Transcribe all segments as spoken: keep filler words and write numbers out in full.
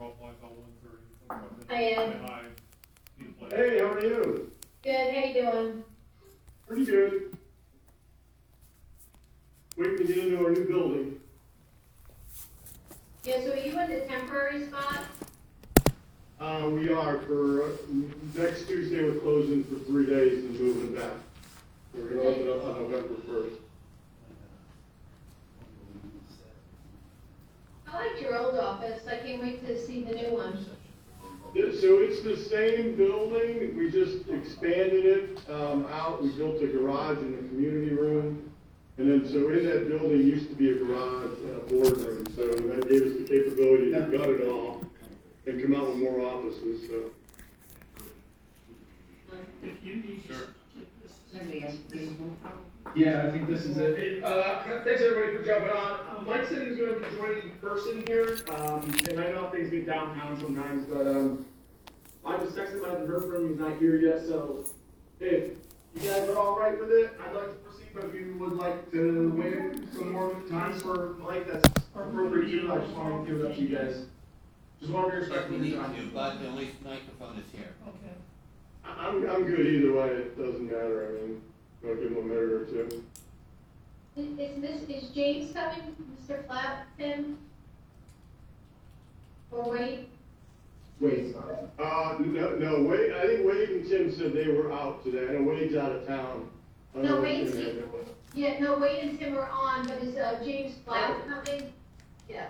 off like on one thirty. I am. Hey, how are you? Good, how you doing? Pretty good. Waiting to get into our new building. Yeah, so are you in the temporary spot? Uh, we are for, uh, next Tuesday we're closing for three days and moving back. We're gonna open up on November first. I liked your old office, I can't wait to see the new one. Yeah, so it's the same building, we just expanded it, um, out, we built a garage and a community room. And then, so in that building used to be a garage and a boardroom, so that gave us the capability to gut it all and come out with more offices, so. If you need Sure. Yeah, I think this is it. Uh, thanks everybody for jumping on. Um, Mike said he was going to be joining in person here, um, and I know things get downtown sometimes, but um, I just texted him, I haven't heard from him, he's not here yet, so if you guys are all right with it, I'd like to proceed, but if you would like to wait some more time for Mike, that's appropriate too. I just want to give it up to you guys. Just want to be respectful of your time. But at least microphone is here. Okay. I'm, I'm good either way, it doesn't matter, I mean, I'll give him a minute or two. Is, is this, is James coming, Mister Clapton? Or Wade? Wait, sorry. Uh, no, no, Wade, I think Wade and Tim said they were out today, I know Wade's out of town. I don't No, know if Wade's Tim had here. it. Yeah, no, Wade and Tim are on, but is, uh, James Clapton coming? Yeah.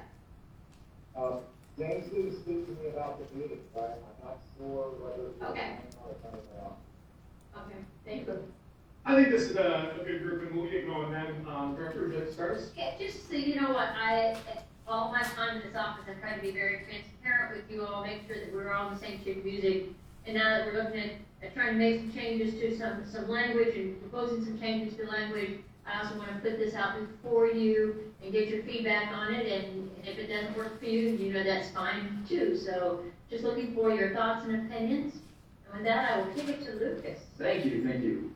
Uh, James didn't speak to me about the meeting, right? I'm not sure whether. Okay. Or coming out. Okay, thank you. I think this is a, a good group, and we'll get going then. Um, Director, would you like to start us? Yeah, just so you know what, I, all my time in this office, I try to be very transparent with you all, make sure that we're all on the same sheet of music. And now that we're looking at, at trying to make some changes to some, some language and proposing some changes to language, I also want to put this out before you and get your feedback on it, and, and if it doesn't work for you, you know that's fine too. So just looking for your thoughts and opinions. And with that, I will give it to Lucas. Thank you, thank you.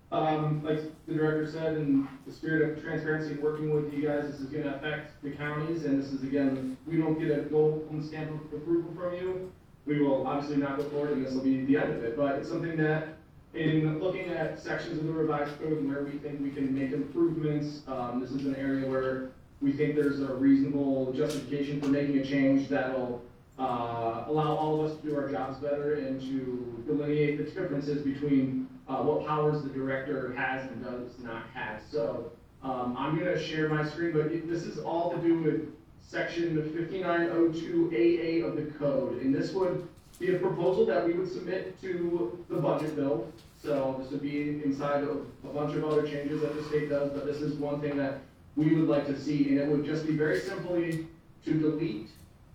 Um, like the director said, in the spirit of transparency, working with you guys, this is going to affect the counties, and this is, again, we don't get a gold stamp of approval from you. We will obviously not go forward, and this will be the end of it, but it's something that, in looking at sections of the revised code and where we think we can make improvements, um, this is an area where we think there's a reasonable justification for making a change that will uh, allow all of us to do our jobs better and to delineate the differences between uh, what powers the director has and does not have. So um, I'm going to share my screen, but it, this is all to do with section fifty-nine oh two A A of the code, and this would be a proposal that we would submit to the budget bill. So this would be inside of a bunch of other changes that the state does, but this is one thing that we would like to see, and it would just be very simply to delete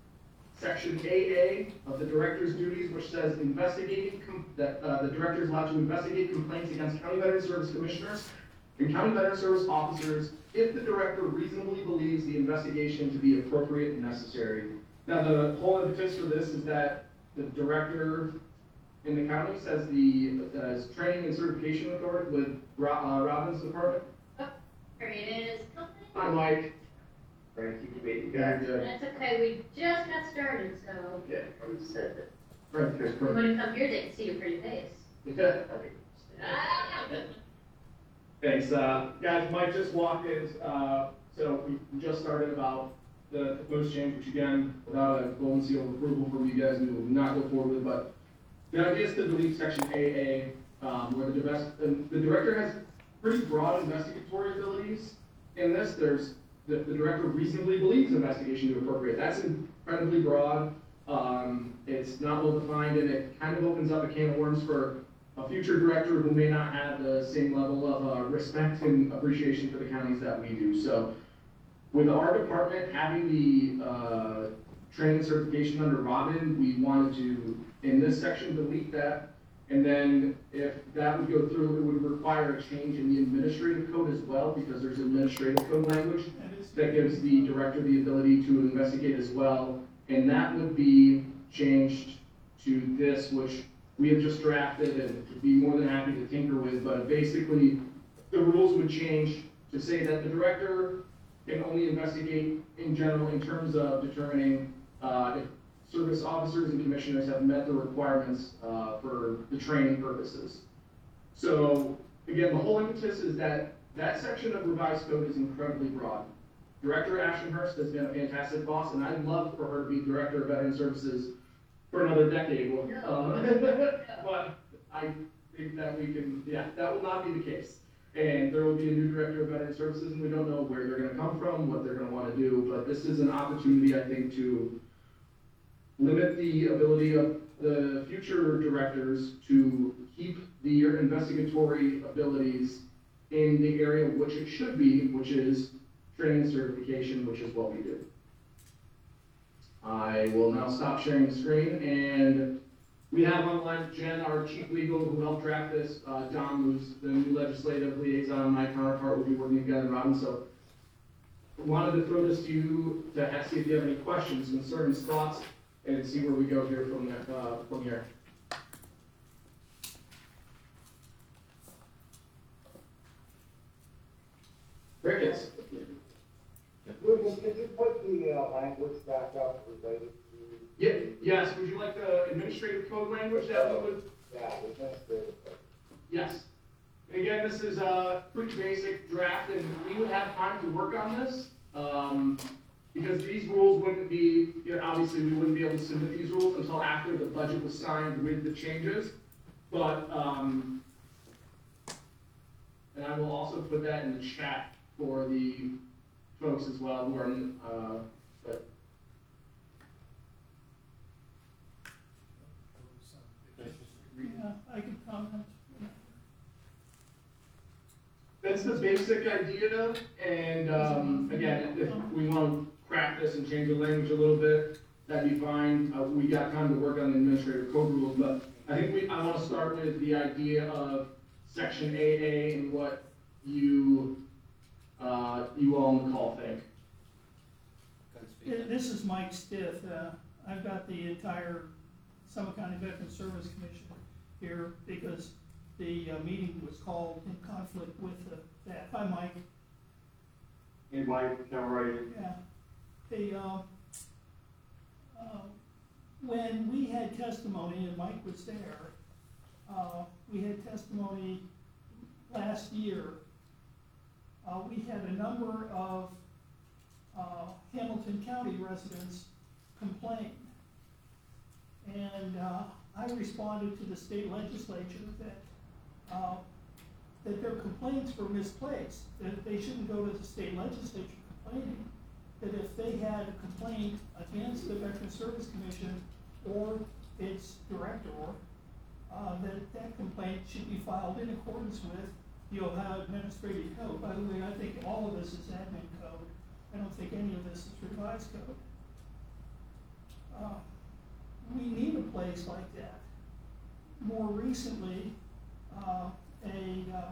section A A of the director's duties, which says investigating, com- that uh, the director is allowed to investigate complaints against county veteran service commissioners and county veteran service officers if the director reasonably believes the investigation to be appropriate and necessary. Now, the whole impetus for this is that the director in the county says the uh, training and certification authority with Ro- uh, Robin's department. Creative company? I'm like, trying to keep you waiting, guys. That's okay, we just got started, so. Yeah. So, Right, there's when you come here, they can see your pretty face. Yeah. Ah. Thanks, uh, guys, Mike just walked in, uh, so we just started about the proposed change, which again, without a golden seal of approval from you guys, we will not go forward with, but the idea is to delete section A A, um, where the divest, the, the director has pretty broad investigatory abilities. In this, there's, the, the director reasonably believes investigation to be appropriate. That's incredibly broad. Um, it's not well defined, and it kind of opens up a can of worms for a future director who may not have the same level of uh, respect and appreciation for the counties that we do. So with our department having the uh, training certification under Robin, we wanted to, in this section, delete that. And then if that would go through, it would require a change in the administrative code as well, because there's administrative code language that gives the director the ability to investigate as well. And that would be changed to this, which we have just drafted and would be more than happy to tinker with. But basically, the rules would change to say that the director can only investigate in general in terms of determining uh, if service officers and commissioners have met the requirements, uh, for the training purposes. So, again, the whole impetus is that that section of revised code is incredibly broad. Director Ashenhurst has been a fantastic boss, and I'd love for her to be Director of Veteran Services for another decade. Um, but I think that we can, yeah, that will not be the case. And there will be a new Director of Veteran Services, and we don't know where they're gonna come from, what they're gonna wanna do, but this is an opportunity, I think, to limit the ability of the future directors to keep the investigatory abilities in the area which it should be, which is training and certification, which is what we do. I will now stop sharing the screen, and we have online Jen, our chief legal, who helped draft this. Uh, Don, who's the new legislative liaison, my counterpart, will be working together on it. So I wanted to throw this to you to ask you if you have any questions, concerns, thoughts, and see where we go here from there, uh, from here. Crickets. Lucas, could you put the, uh, language back up related to, Yeah, yes, would you like the administrative code language that we would? yeah, the administrative? Yes. And again, this is a pretty basic draft, and we would have time to work on this, um, because these rules wouldn't be, you know, obviously, we wouldn't be able to submit these rules until after the budget was signed with the changes, but, um, and I will also put that in the chat for the folks as well who are, uh, but Yeah, I can comment. that's the basic idea, and, um, again, if we want to craft this and change the language a little bit, that'd be fine. Uh, we got time to work on the administrative code rules, but I think we, I want to start with the idea of section A A and what you, uh, you all on the call think. Yeah, This is Mike Stiff. Uh, I've got the entire Summit County Veteran Service Commission here because the uh, meeting was called in conflict with uh, that. Hi, Mike. Hey, Mike, how are you? Yeah. The, uh, uh, when we had testimony, and Mike was there, uh, we had testimony last year. Uh, we had a number of uh, Hamilton County residents complain. And uh, I responded to the state legislature that uh, that their complaints were misplaced, that they shouldn't go to the state legislature complaining, that if they had a complaint against the Veteran Service Commission or its director, uh, that that complaint should be filed in accordance with the Ohio Administrative Code. By the way, I think all of this is admin code. I don't think any of this is revised code. Uh, we need a place like that. More recently, uh, a uh,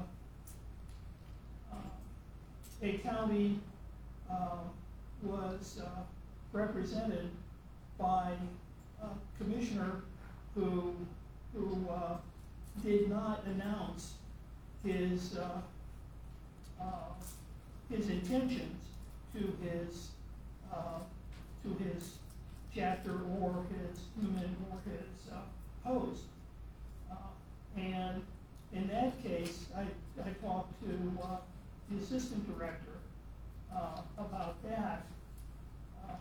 uh, a county uh, was uh, represented by a commissioner who who uh, did not announce his uh, uh, his intentions to his uh, to his chapter or his unit or his uh, post. Uh, and in that case, I, I talked to uh, the assistant director uh, about that. Uh,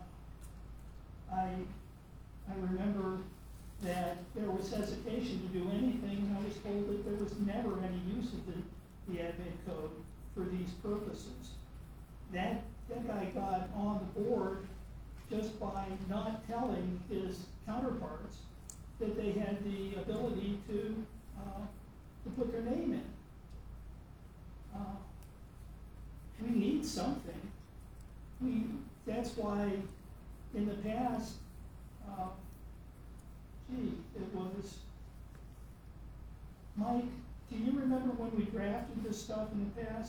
I, I remember that there was hesitation to do anything, and I was told that there was never any use of the, the admin code for these purposes. That, that guy got on the board just by not telling his counterparts that they had the ability to, uh, to put their name in. Uh, we need something. We, that's why in the past, uh, gee, it was, Mike, do you remember when we drafted this stuff in the past?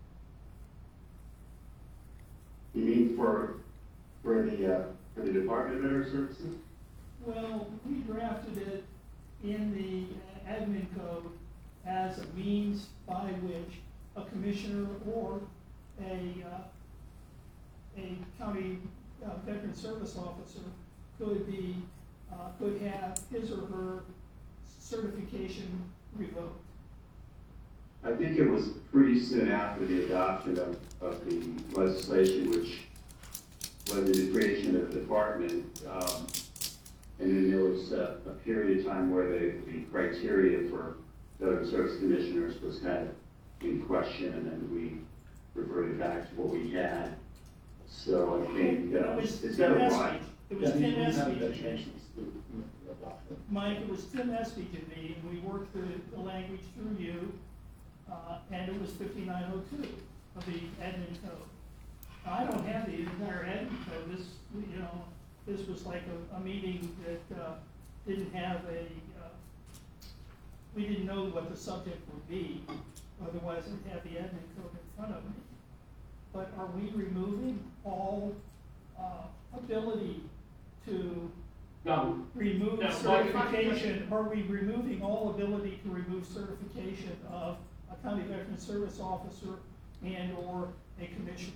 You mean for, for the, uh, for the Department of Veteran Services? Well, we drafted it in the admin code as a means by which a commissioner or a, uh, a county uh, veteran service officer could be, uh, could have his or her certification revoked. I think it was pretty soon after the adoption of, of the legislation, which led to the creation of the department. Um, and then there was a, a period of time where the, the criteria for veteran service commissioners was kind of in question, and then we reverted back to what we had. So I think It uh, was it's Tim got a Espy. right. It was Yeah, Tim we haven't Espy. had changes to adopt it. Mike, it was Tim Espy to me, and we worked the, the language through you, uh, and it was fifty-nine oh two of the admin code. Now, I don't have the entire admin code. This, you know, this was like a, a meeting that, uh, didn't have a, uh, we didn't know what the subject would be, otherwise I'd have the admin code in front of me. But are we removing all, uh, ability to No, remove No, certification, are we removing all ability to remove certification of a county veteran service officer and or a commissioner?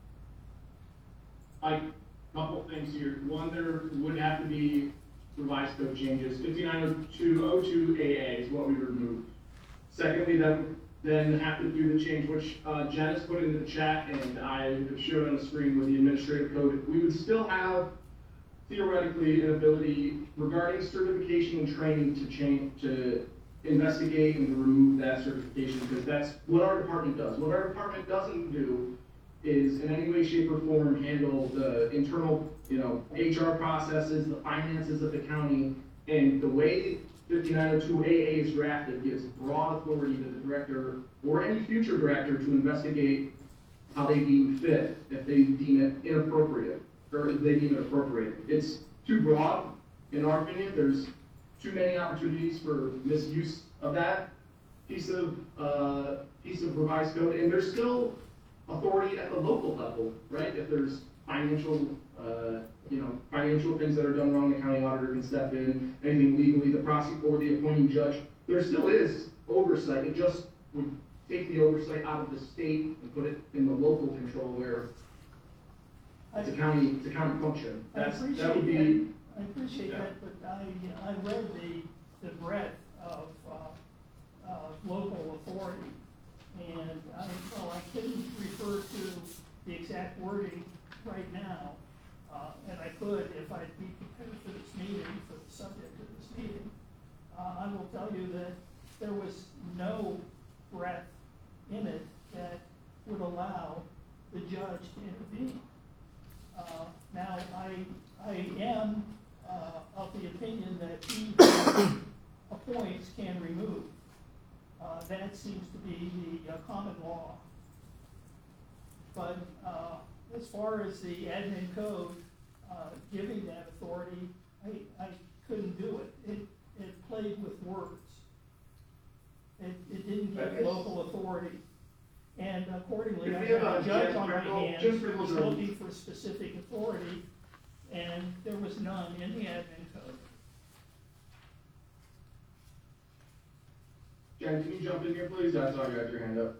I, couple things here. One, there would have to be revised code changes. fifty-nine oh two oh two A A is what we removed. Secondly, then, then have to do the change, which uh, Jen has put into the chat and I showed on the screen with the administrative code. We would still have theoretically an ability regarding certification and training to change, to investigate and remove that certification, because that's what our department does. What our department doesn't do is in any way, shape, or form handle the internal, you know, H R processes, the finances of the county, and the way fifty-nine oh two A A is drafted gives broad authority to the director or any future director to investigate how they deem fit, if they deem it inappropriate, or if they deem it appropriate. It's too broad, in our opinion. There's too many opportunities for misuse of that piece of, uh, piece of revised code, and there's still authority at the local level, right? If there's financial, uh, you know, financial things that are done wrong, the county auditor can step in, anything legally, the prosecutor or the appointing judge. There still is oversight. It just would take the oversight out of the state and put it in the local control where it's a county, it's a county function. I That's, that appreciate would be, that, I appreciate yeah. that, but I, I read the, the breadth of, uh, uh, local authority. And I, well, I couldn't refer to the exact wording right now, uh, and I could if I'd be prepared for this meeting, for the subject of this meeting. Uh, I will tell you that there was no breadth in it that would allow the judge to intervene. Uh, now, I, I am, uh, of the opinion that he who appoints can remove. Uh, that seems to be the uh, common law. But uh, as far as the admin code uh, giving that authority, I, I couldn't do it. It, it played with words. It, it didn't give Okay. local authority. And accordingly, If I we have have a a judge Jen on my Frickle- hands Jen who was Frickle's a- looking for specific authority, and there was none in the admin code. Jen, can you jump in here, please? I saw you had your hand up.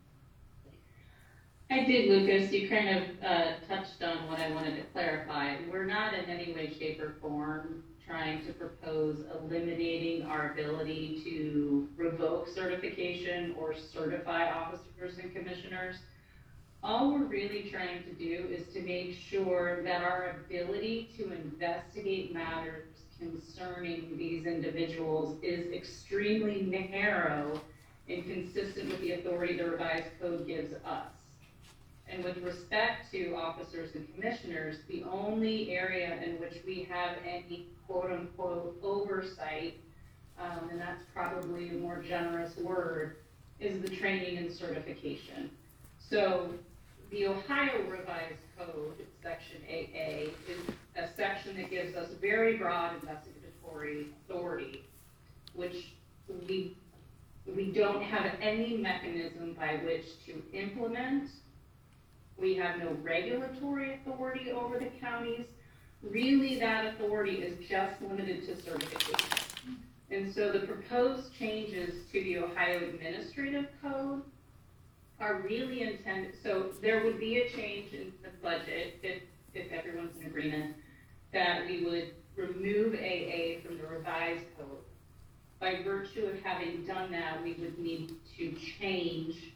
I did, Lucas. You kind of uh, touched on what I wanted to clarify. We're not in any way, shape, or form trying to propose eliminating our ability to revoke certification or certify officers and commissioners. All we're really trying to do is to make sure that our ability to investigate matters concerning these individuals is extremely narrow and consistent with the authority the revised code gives us. And with respect to officers and commissioners, the only area in which we have any quote-unquote oversight, um, and that's probably a more generous word, is the training and certification. So the Ohio Revised Code, Section eight A, is a section that gives us very broad investigatory authority, which we, we don't have any mechanism by which to implement. We have no regulatory authority over the counties. Really, that authority is just limited to certification. And so the proposed changes to the Ohio Administrative Code are really intended, so there would be a change in the budget if, if everyone's in agreement. that we would remove A A from the revised code. By virtue of having done that, we would need to change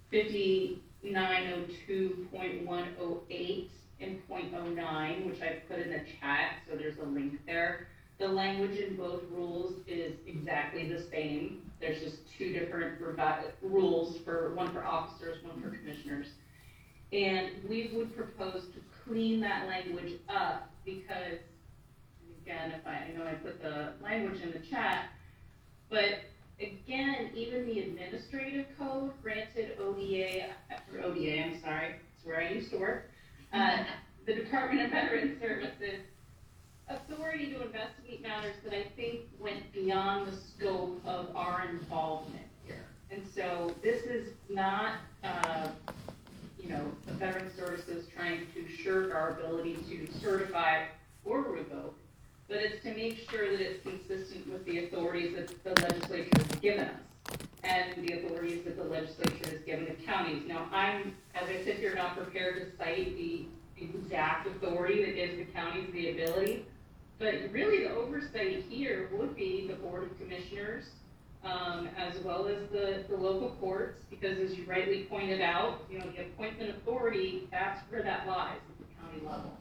fifty-nine oh two point one oh eight and point oh nine, which I put in the chat, so there's a link there. The language in both rules is exactly the same. There's just two different revi- rules, for one for officers, one for commissioners. And we would propose to clean that language up because, again, if I, I know I put the language in the chat, but again, even the administrative code granted O D A, or O D A, I'm sorry, it's where I used to work, uh, the Department of Veterans Services authority to investigate matters that I think went beyond the scope of our involvement here. And so this is not, uh, you know, the Veterans Services trying to shirk our ability to certify or revoke, but it's to make sure that it's consistent with the authorities that the legislature has given us and the authorities that the legislature has given the counties. Now, I'm, as I sit here, not prepared to cite the exact authority that gives the counties the ability, but really the oversight here would be the Board of Commissioners, um, as well as the, the local courts, because as you rightly pointed out, you know, the appointment authority, that's where that lies at the county level.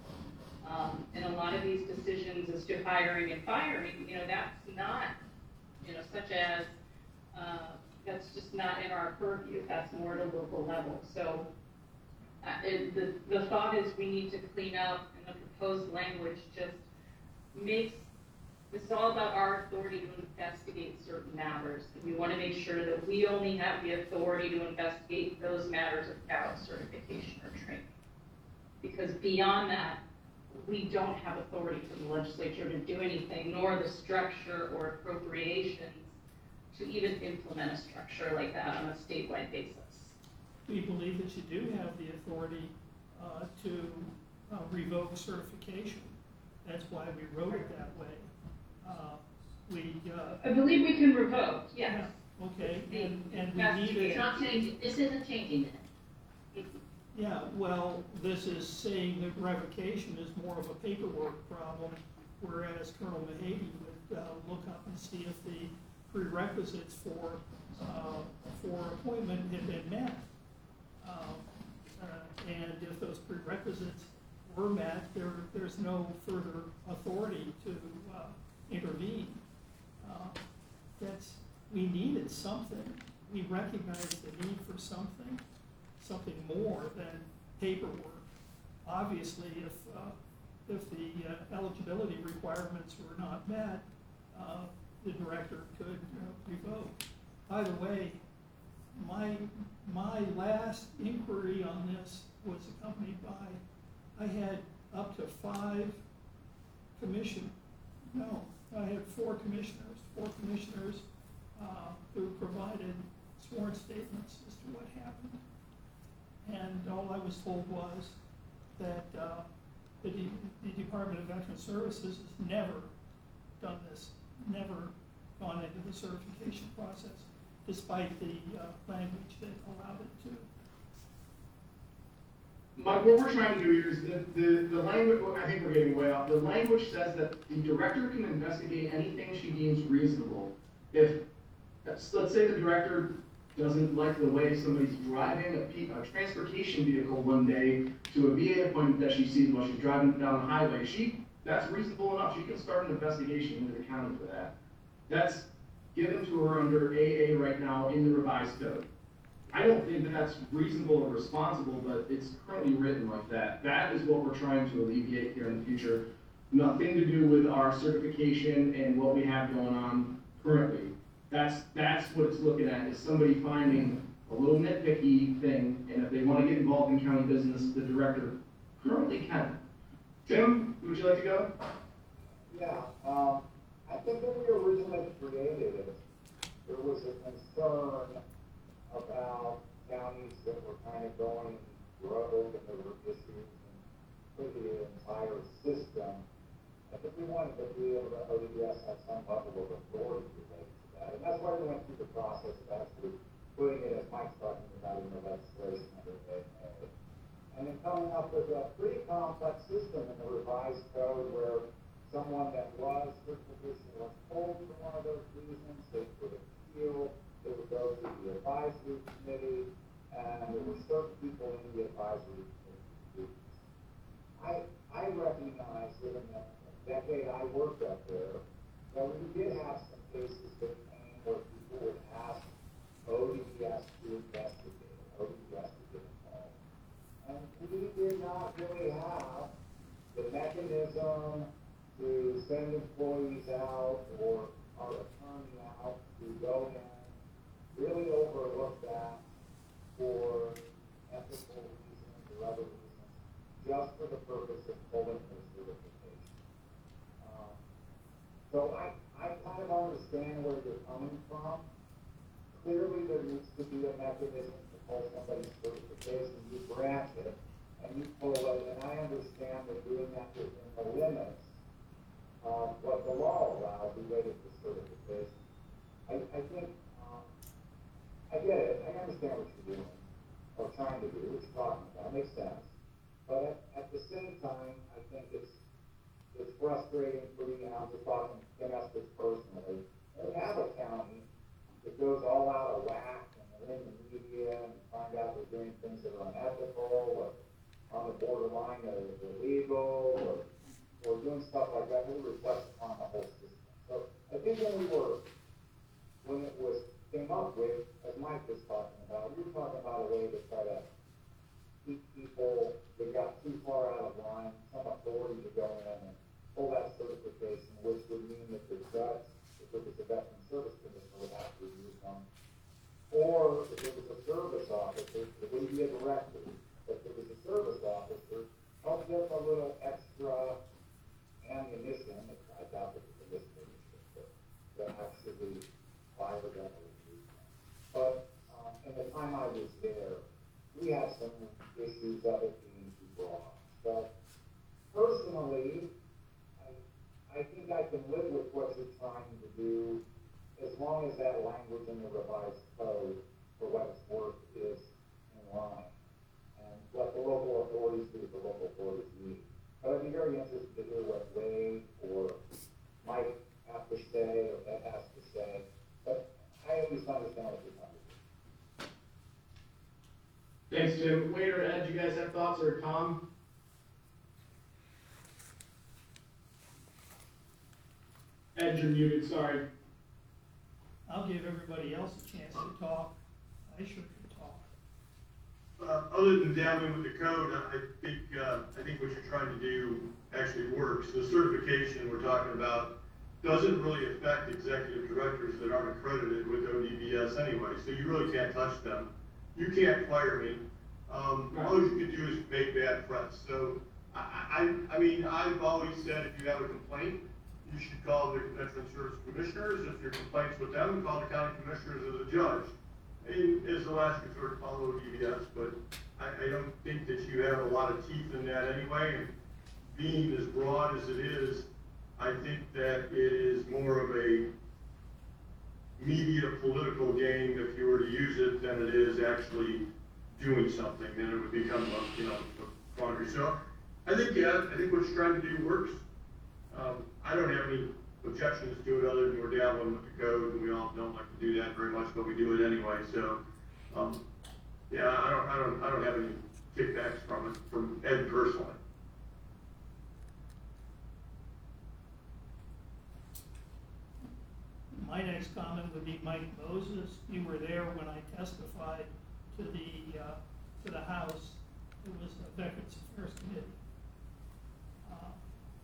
Um, and a lot of these decisions as to hiring and firing, you know, that's not, you know, such as, uh, that's just not in our purview. That's more at a local level. So uh, it, the, the thought is we need to clean up, and the proposed language just makes, it's all about our authority to investigate certain matters. And we want to make sure that we only have the authority to investigate those matters without certification or training. Because beyond that, we don't have authority from the legislature to do anything, nor the structure or appropriations to even implement a structure like that on a statewide basis. We believe that you do have the authority uh, to uh, revoke certification. That's why we wrote it that way. Uh, we. Uh, I believe we can revoke, yes. Yeah, okay, and, and That's- we need It's it. not changing, this isn't changing that. Yeah, well, this is saying that revocation is more of a paperwork problem, whereas Colonel Mahady would uh, look up and see if the prerequisites for uh, for appointment had been met. Uh, uh, and if those prerequisites were met, there there's no further authority to uh, intervene. Uh, that's we needed something. We recognized the need for something. Something more than paperwork. Obviously, if uh, if the uh, eligibility requirements were not met, uh, the director could uh, revoke. By the way, my my last inquiry on this was accompanied by, I had up to five commission, no, I had four commissioners, four commissioners uh, who provided sworn statements as to what happened. And all I was told was that uh, the, D- the Department of Veteran Services has never done this, never gone into the certification process, despite the uh, language that allowed it to. Mike, what we're trying to do here is the, the, the language, I think we're getting way off. The language says that the director can investigate anything she deems reasonable. If, let's, let's say the director doesn't like the way somebody's driving a, P, a transportation vehicle one day to a V A appointment that she sees while she's driving down the highway, she, that's reasonable enough. She can start an investigation into the county for that. That's given to her under A A right now in the revised code. I don't think that that's reasonable or responsible, but it's currently written like that. That is what we're trying to alleviate here in the future. Nothing to do with our certification and what we have going on currently. That's, that's what it's looking at, is somebody finding a little nitpicky thing, and if they want to get involved in county business, the director currently can. Tim, would you like to go? Yeah, um, I think when we originally created it, there was a concern about counties that were kind of going rogue and there were issues and for the entire system. I think we wanted to be able to, O D S have some level of authority related to that. And that's why we went through the process of actually putting it, as Mike's talking about, in the legislation under A A. And then coming up with a pretty complex system in the revised code where certification was pulled for one of those reasons, they would appeal, they would go to the advisory committee, and there were certain people in the advisory committee. I, I recognize that in the decade I worked up there, that we did have some cases that came where people would ask O D B S to investigate, O D B S to get involved. And we did not really have the mechanism to send employees out or our attorney out to go in, really overlook that for ethical reasons or other reasons, just for the purpose of pulling their certification. Um, so I, I kind of understand where you're coming from. Clearly, there needs to be a mechanism to pull somebody's certification. You grant it, and you pull it, and I understand that doing that within the limits of what the law allows related to certification. I, I think, um, I get it, I understand what you're doing, or trying to do, what you're talking about, makes sense. But at, at the same time, I think it's, it's frustrating for me, and I'm just talking domestic personally. We have a county that goes all out of whack, and they're in the media, and find out they're doing things that are unethical, or on the borderline of illegal, or, or doing stuff like that, we reflect upon the whole system. So I think when we were, when it was, came up with, as Mike was talking about, we were talking about a way to try to keep people that got too far out of line, some authority to go in and pull that certification, which would mean that the judge, if it was a veteran service commissioner, would have to review them. Or if it was a service officer, it wouldn't be a director. If it was a service officer, help them a little extra ammunition, I doubt that the commissioner to actually fire them or review them. But um, in the time I was there, we had some issues of it being too broad. So personally, I, I think I can live with what you're trying to do as long as that language in the revised code, for what it's worth, is in line. And let the local authorities do what the local authorities need. But I'd be very interested to hear what Wade or Mike have to say, or Ed has to say. But I at least understand what you're trying to do. Thanks, Jim. Wade or Ed, you guys have thoughts, or Tom? Ed, you're muted, sorry. I'll give everybody else a chance to talk. I sure can talk. Uh, other than dabbling with the code, I think, uh, I think what you're trying to do actually works. The certification we're talking about doesn't really affect executive directors that aren't accredited with O D B S anyway, so you really can't touch them. You can't fire me. Um, all you can do is make bad threats. So, I, I, I mean, I've always said if you have a complaint, you should call the veteran service commissioners. If your complaint's with them, call the county commissioners as a judge. And as the last resort, follow O D B S. But I, I don't think that you have a lot of teeth in that anyway. And being as broad as it is, I think that it is more of a media political game if you were to use it than it is actually doing something. Then it would become a, you know, a quandary. So I think, yeah, I think what you're trying to do works. Um, I don't have any objections to it other than we're dabbling with the code, and we all don't like to do that very much, but we do it anyway. So, um, yeah, I don't, I don't, I don't have any kickbacks from it, from Ed personally. My next comment would be Mike Moses. You were there when I testified to the, uh, to the House. It was a Veterans Affairs Committee. Uh,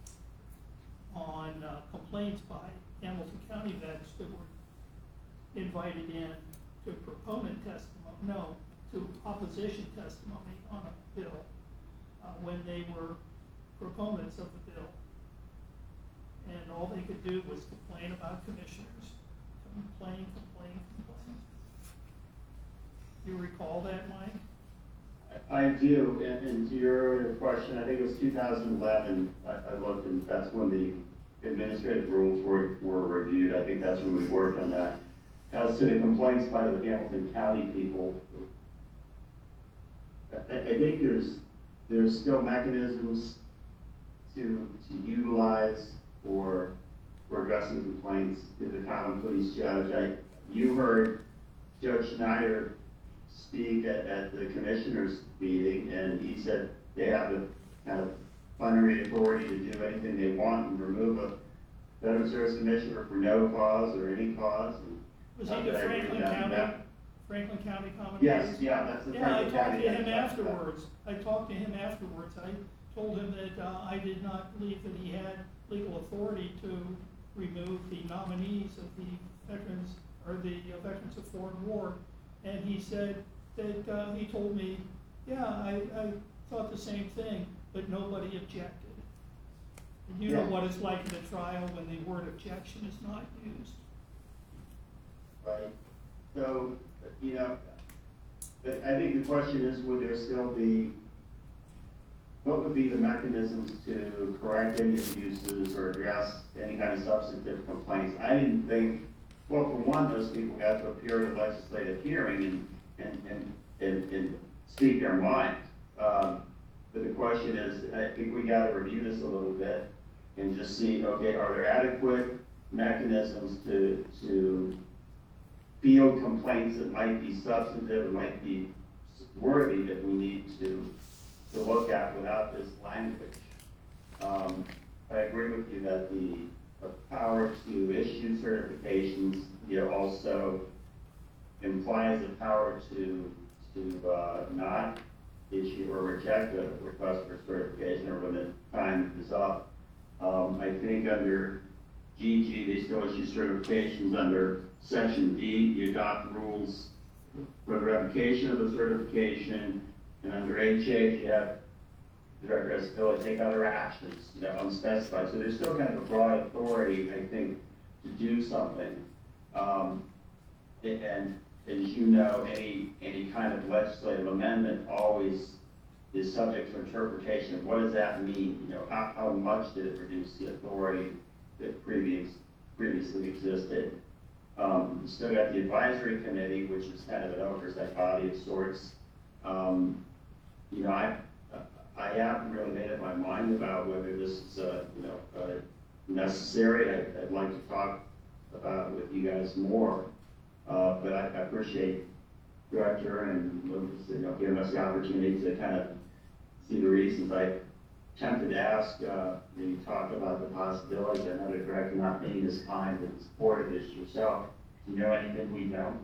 on uh, complaints by Hamilton County vets that were invited in to proponent testimony, no, to opposition testimony on a bill uh, when they were proponents of the bill. And all they could do was complain about commissioners. Complain, complain, complain. You recall that, Mike? I do, and, and to your earlier question, I think it was two thousand eleven, I, I looked, and that's when the administrative rules were, were reviewed. I think that's when we worked on that. As to the complaints by the Hamilton County people, I, I think there's, there's still mechanisms to, to utilize for addressing complaints to the common police judge. I, you heard Judge Schneider speak at, at the commissioners meeting, and he said they have the kind of plenary authority to do anything they want and remove a veteran service commissioner for no cause or any cause. And Was not he the that I agree with Franklin that. County, That- Franklin County Common Yes, Police? yeah, that's the Yeah, I Franklin talked County. to him that's- that's- afterwards. I talked to him afterwards. I told him that, uh, I did not believe that he had legal authority to remove the nominees of the veterans, or the uh, Veterans of Foreign War. And he said that, uh, he told me, yeah, I, I thought the same thing, but nobody objected. And you know Yeah. what it's like in a trial when the word objection is not used. Right, so, you know, but I think the question is, would there still be, what would be the mechanisms to correct any abuses or address any kind of substantive complaints? I didn't think, well, for one, those people got to appear at a legislative hearing and, and, and, and, and speak their mind. Um, but the question is, I think we gotta review this a little bit and just see, okay, are there adequate mechanisms to, to field complaints that might be substantive, and might be worthy, that we need to, to look at without this language. Um, I agree with you that the, the power to issue certifications, you know, also implies the power to, to, uh, not issue or reject a request for certification or when the time is up. Um, I think under G G, they still issue certifications. Under Section D, you adopt rules for the revocation of the certification, and under H H, you have the director has the ability to take other actions, you know, unspecified. So there's still kind of a broad authority, I think, to do something. Um, and, and as you know, any, any kind of legislative amendment always is subject to interpretation of what does that mean? You know, how, how much did it reduce the authority that previous, previously existed? Um, you still got the advisory committee, which is kind of an oversight body of sorts. Um, you know, I, I haven't really made up my mind about whether this is, uh, you know, uh, necessary. I'd, I'd like to talk about it with you guys more. Uh, but I, I appreciate Director and Lucas, you know, giving us the opportunity to kind of see the reasons. I attempted to ask, uh, maybe talk about the possibilities. I know the Director not being as kind and supportive as yourself. Do you know anything we don't?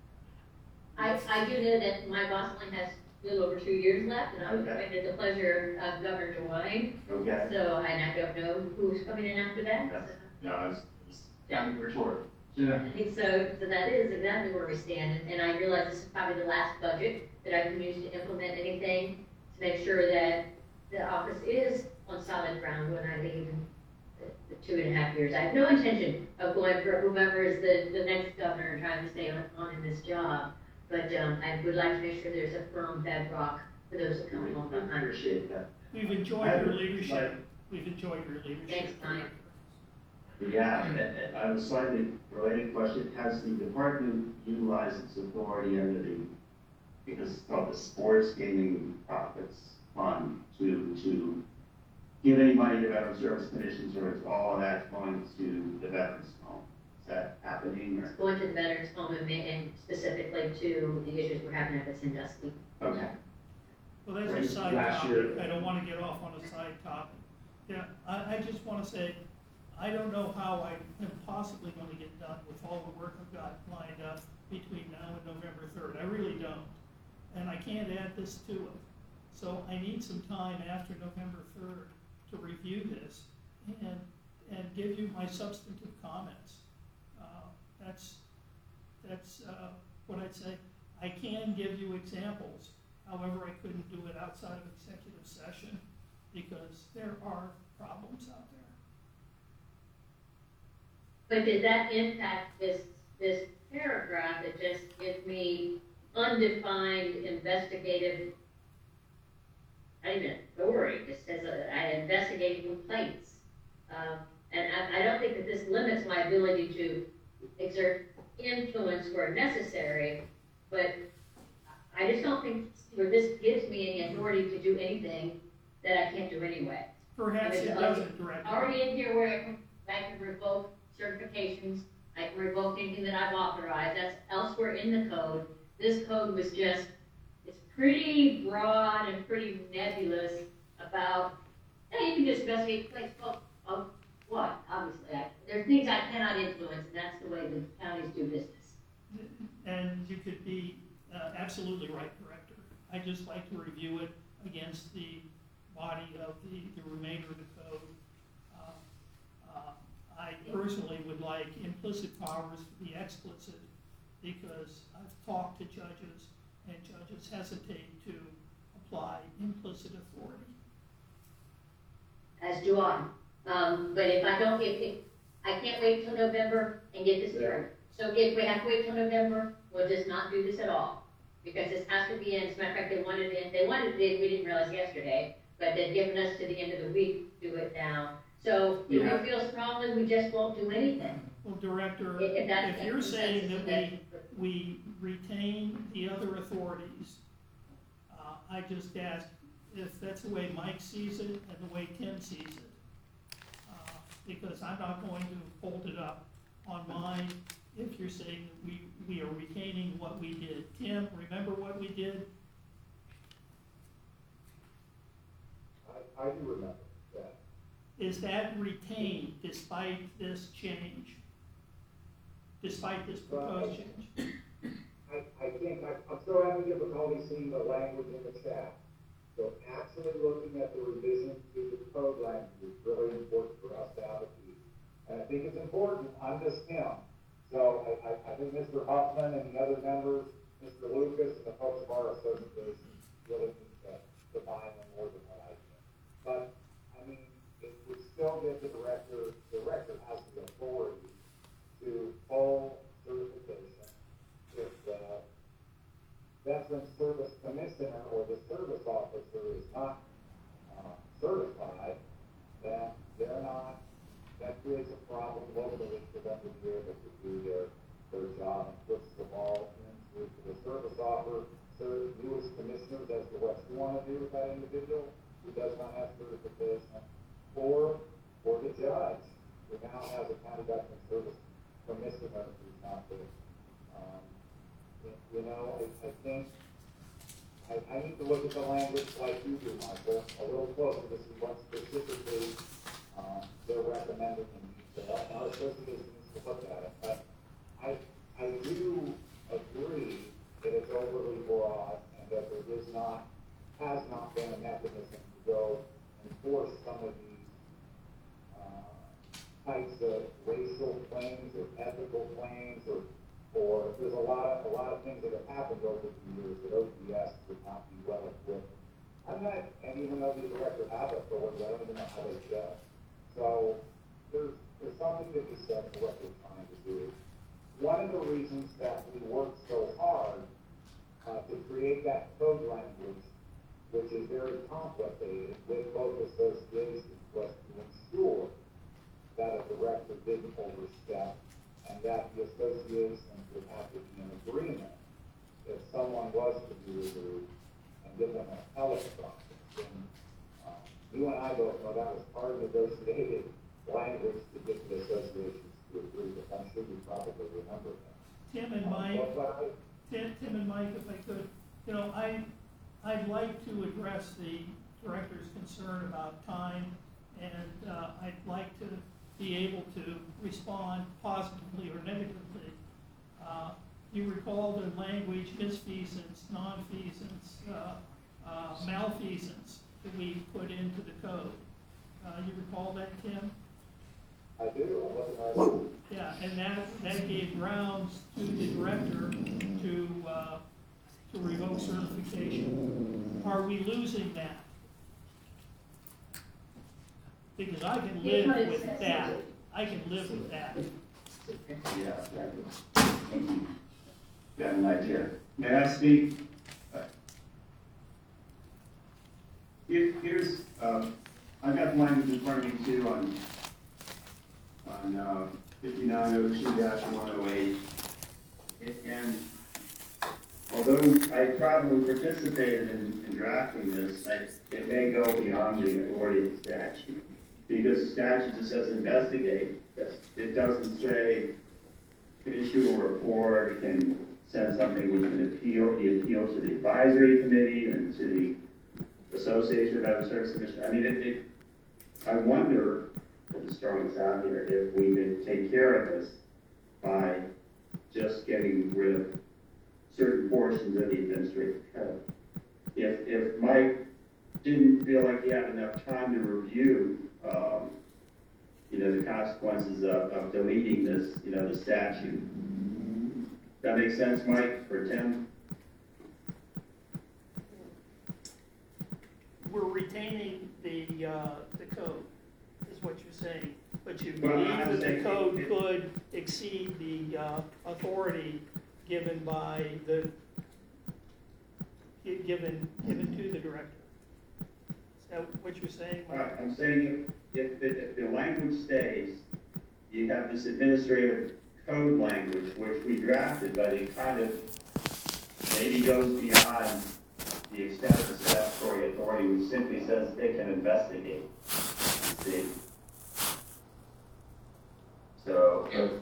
I, I do know that my boss only has a little over two years left, and I was Okay. appointed the pleasure of Governor DeWine. Okay. So, and I don't know who's coming in after that. Yes. No, I was, down the report. Yeah. I think so, so that is exactly where we stand, and, and I realize this is probably the last budget that I can use to implement anything to make sure that the office is on solid ground when I leave in the, the two and a half years. I have no intention of going for whomever is the, the next governor and trying to stay on, on in this job, but, um, I would like to make sure there's a firm bedrock for those that come along I behind. appreciate that. We've enjoyed I your would leadership. like- We've enjoyed your leadership. Thanks, Mike. Yeah, and- and I have a slightly related question. Has the department utilized its authority under the, because it's called the Sports Gaming Profits Fund, to, to give any money to veteran service commissions, or is all of that going to the veterans home? Is that happening, or? It's going to the veterans home and, ma- and specifically to the issues we're having at the Sandusky. Okay. Well, that's a Right, side last topic. year- I don't want to get off on a side topic. Yeah, I, I just want to say, I don't know how I am possibly going to get done with all the work I've got lined up between now and November third. I really don't. And I can't add this to it. So I need some time after November third to review this and, and give you my substantive comments. Uh, That's, that's uh, what I'd say. I can give you examples. However, I couldn't do it outside of executive session because there are problems out there. But did that impact this, this paragraph that just gives me undefined investigative, I don't even authority, it says uh, I investigate complaints. Um, and I, I don't think that this limits my ability to exert influence where necessary, but I just don't think, or this gives me any authority to do anything that I can't do anyway. Perhaps I mean, it like, doesn't directly. Already in here where I can, I can revoke certifications. I can revoke anything that I've authorized. That's elsewhere in the code. This code was just, it's pretty broad and pretty nebulous about, hey, you can just investigate place, well, of what, obviously. I, there are things I cannot influence, and that's the way the counties do business. And you could be uh, absolutely right, Director. I just like to review it against the body of the, the remainder of the code. Uh, uh, I personally would like implicit powers to be explicit, because I've talked to judges, and judges hesitate to apply implicit authority. As do I. Um, but if I don't get, if, I can't wait till November and get this hearing. So if we have to wait till November, we'll just not do this at all. Because this has to be in, as a matter of fact, they wanted it in, they wanted it in, we didn't realize yesterday, but they've given us to the end of the week to do it now. So if Yeah. we feel strongly, we just won't do anything. Well, Director, If- if that's- if you're if saying that that's- we, we retain the other authorities, uh, I just ask if that's the way Mike sees it and the way Tim sees it. Uh, Because I'm not going to hold it up on mine if you're saying that we, we are retaining what we did. Tim, remember what we did? I, I do remember that. Is that retained despite this change? Despite this proposed change? I, I think, I, I'm still having difficulty seeing the language in the chat. So actually looking at the revision to the code language is really important for us to have a view. And I think it's important, I'm just him. So I, I, I think Mister Huffman and the other members, Mister Lucas and the folks of our association really need to define them more than what I can. But, I mean, it would still give the director, the director has the authority to full certification if the Veteran Service Commissioner or the service officer is not uh, certified, then they're not, that creates a problem locally for them to be able to do their, their job and push the ball into the service officer, you as commissioners as to what you want to do with that individual who does not have certification, or, or the judge who now has a county veteran service commissioner who's not there. Um, you know, I, I think, I, I need to look at the language like you do, Michael, a little closer to see what specifically, um, they're recommending in detail. Our association needs to look at it, but I, I do agree that it's overly broad and that there is not, has not been a mechanism to go enforce some of these, uh, types of racial claims or ethical claims, or, or there's a lot of, a lot of things that have happened over the years that O P S would not be well equipped. I'm not, and even though the director has authority, I don't even know how they judge. So there's, there's something to be said for what they're trying to do. One of the reasons that we worked so hard uh, to create that code language, which is very complicated with both associations, was to ensure that a director didn't overstep and that the associations would have to be in agreement if someone was to be removed and give them an appellate process. And, uh, you and I both know that was part of negotiated language to get the associations to agree, but I'm sure you probably remember that. Tim and Mike, Tim, Tim and Mike, if I could, you know, I, I'd like to address the director's concern about time, and uh, I'd like to be able to respond positively or negatively. Uh, you recall the language misfeasance, nonfeasance, uh, uh, malfeasance that we put into the code. Uh, you recall that, Tim? I do. I wasn't Yeah, and that, that gave grounds to the director to, uh, to revoke certification. Are we losing that? Because I can live with that. I can live with that. Yeah. Got an idea. May I speak? Here, here's, uh, I've got language in front of me too on, on, uh, fifty-nine oh two one oh eight. And although I probably participated in, in drafting this, I, it may go beyond the authority of the statute. Because the statute just says investigate, it doesn't say can issue a report, can send something with an appeal, the appeal to the advisory committee and to the Association of Veteran Service Commissioners. I mean, it, it, I wonder, if it's throwing this out here, if we could take care of this by just getting rid of certain portions of the administrative code. If, if Mike didn't feel like he had enough time to review, um, you know, the consequences of, of deleting this, you know, the statute. That makes sense, Mike, for Tim? We're retaining the, uh, the code, is what you're saying. But you Well, believe I'm that the saying code it- could exceed the, uh, authority given by the, gi- given, given to the director. Is that what you're saying, All Mike? right, I'm saying if, if, the- if the language stays, you have this administrative code language, which we drafted, but it kind of maybe goes beyond the extent of the statutory authority, which simply says they can investigate. See? So,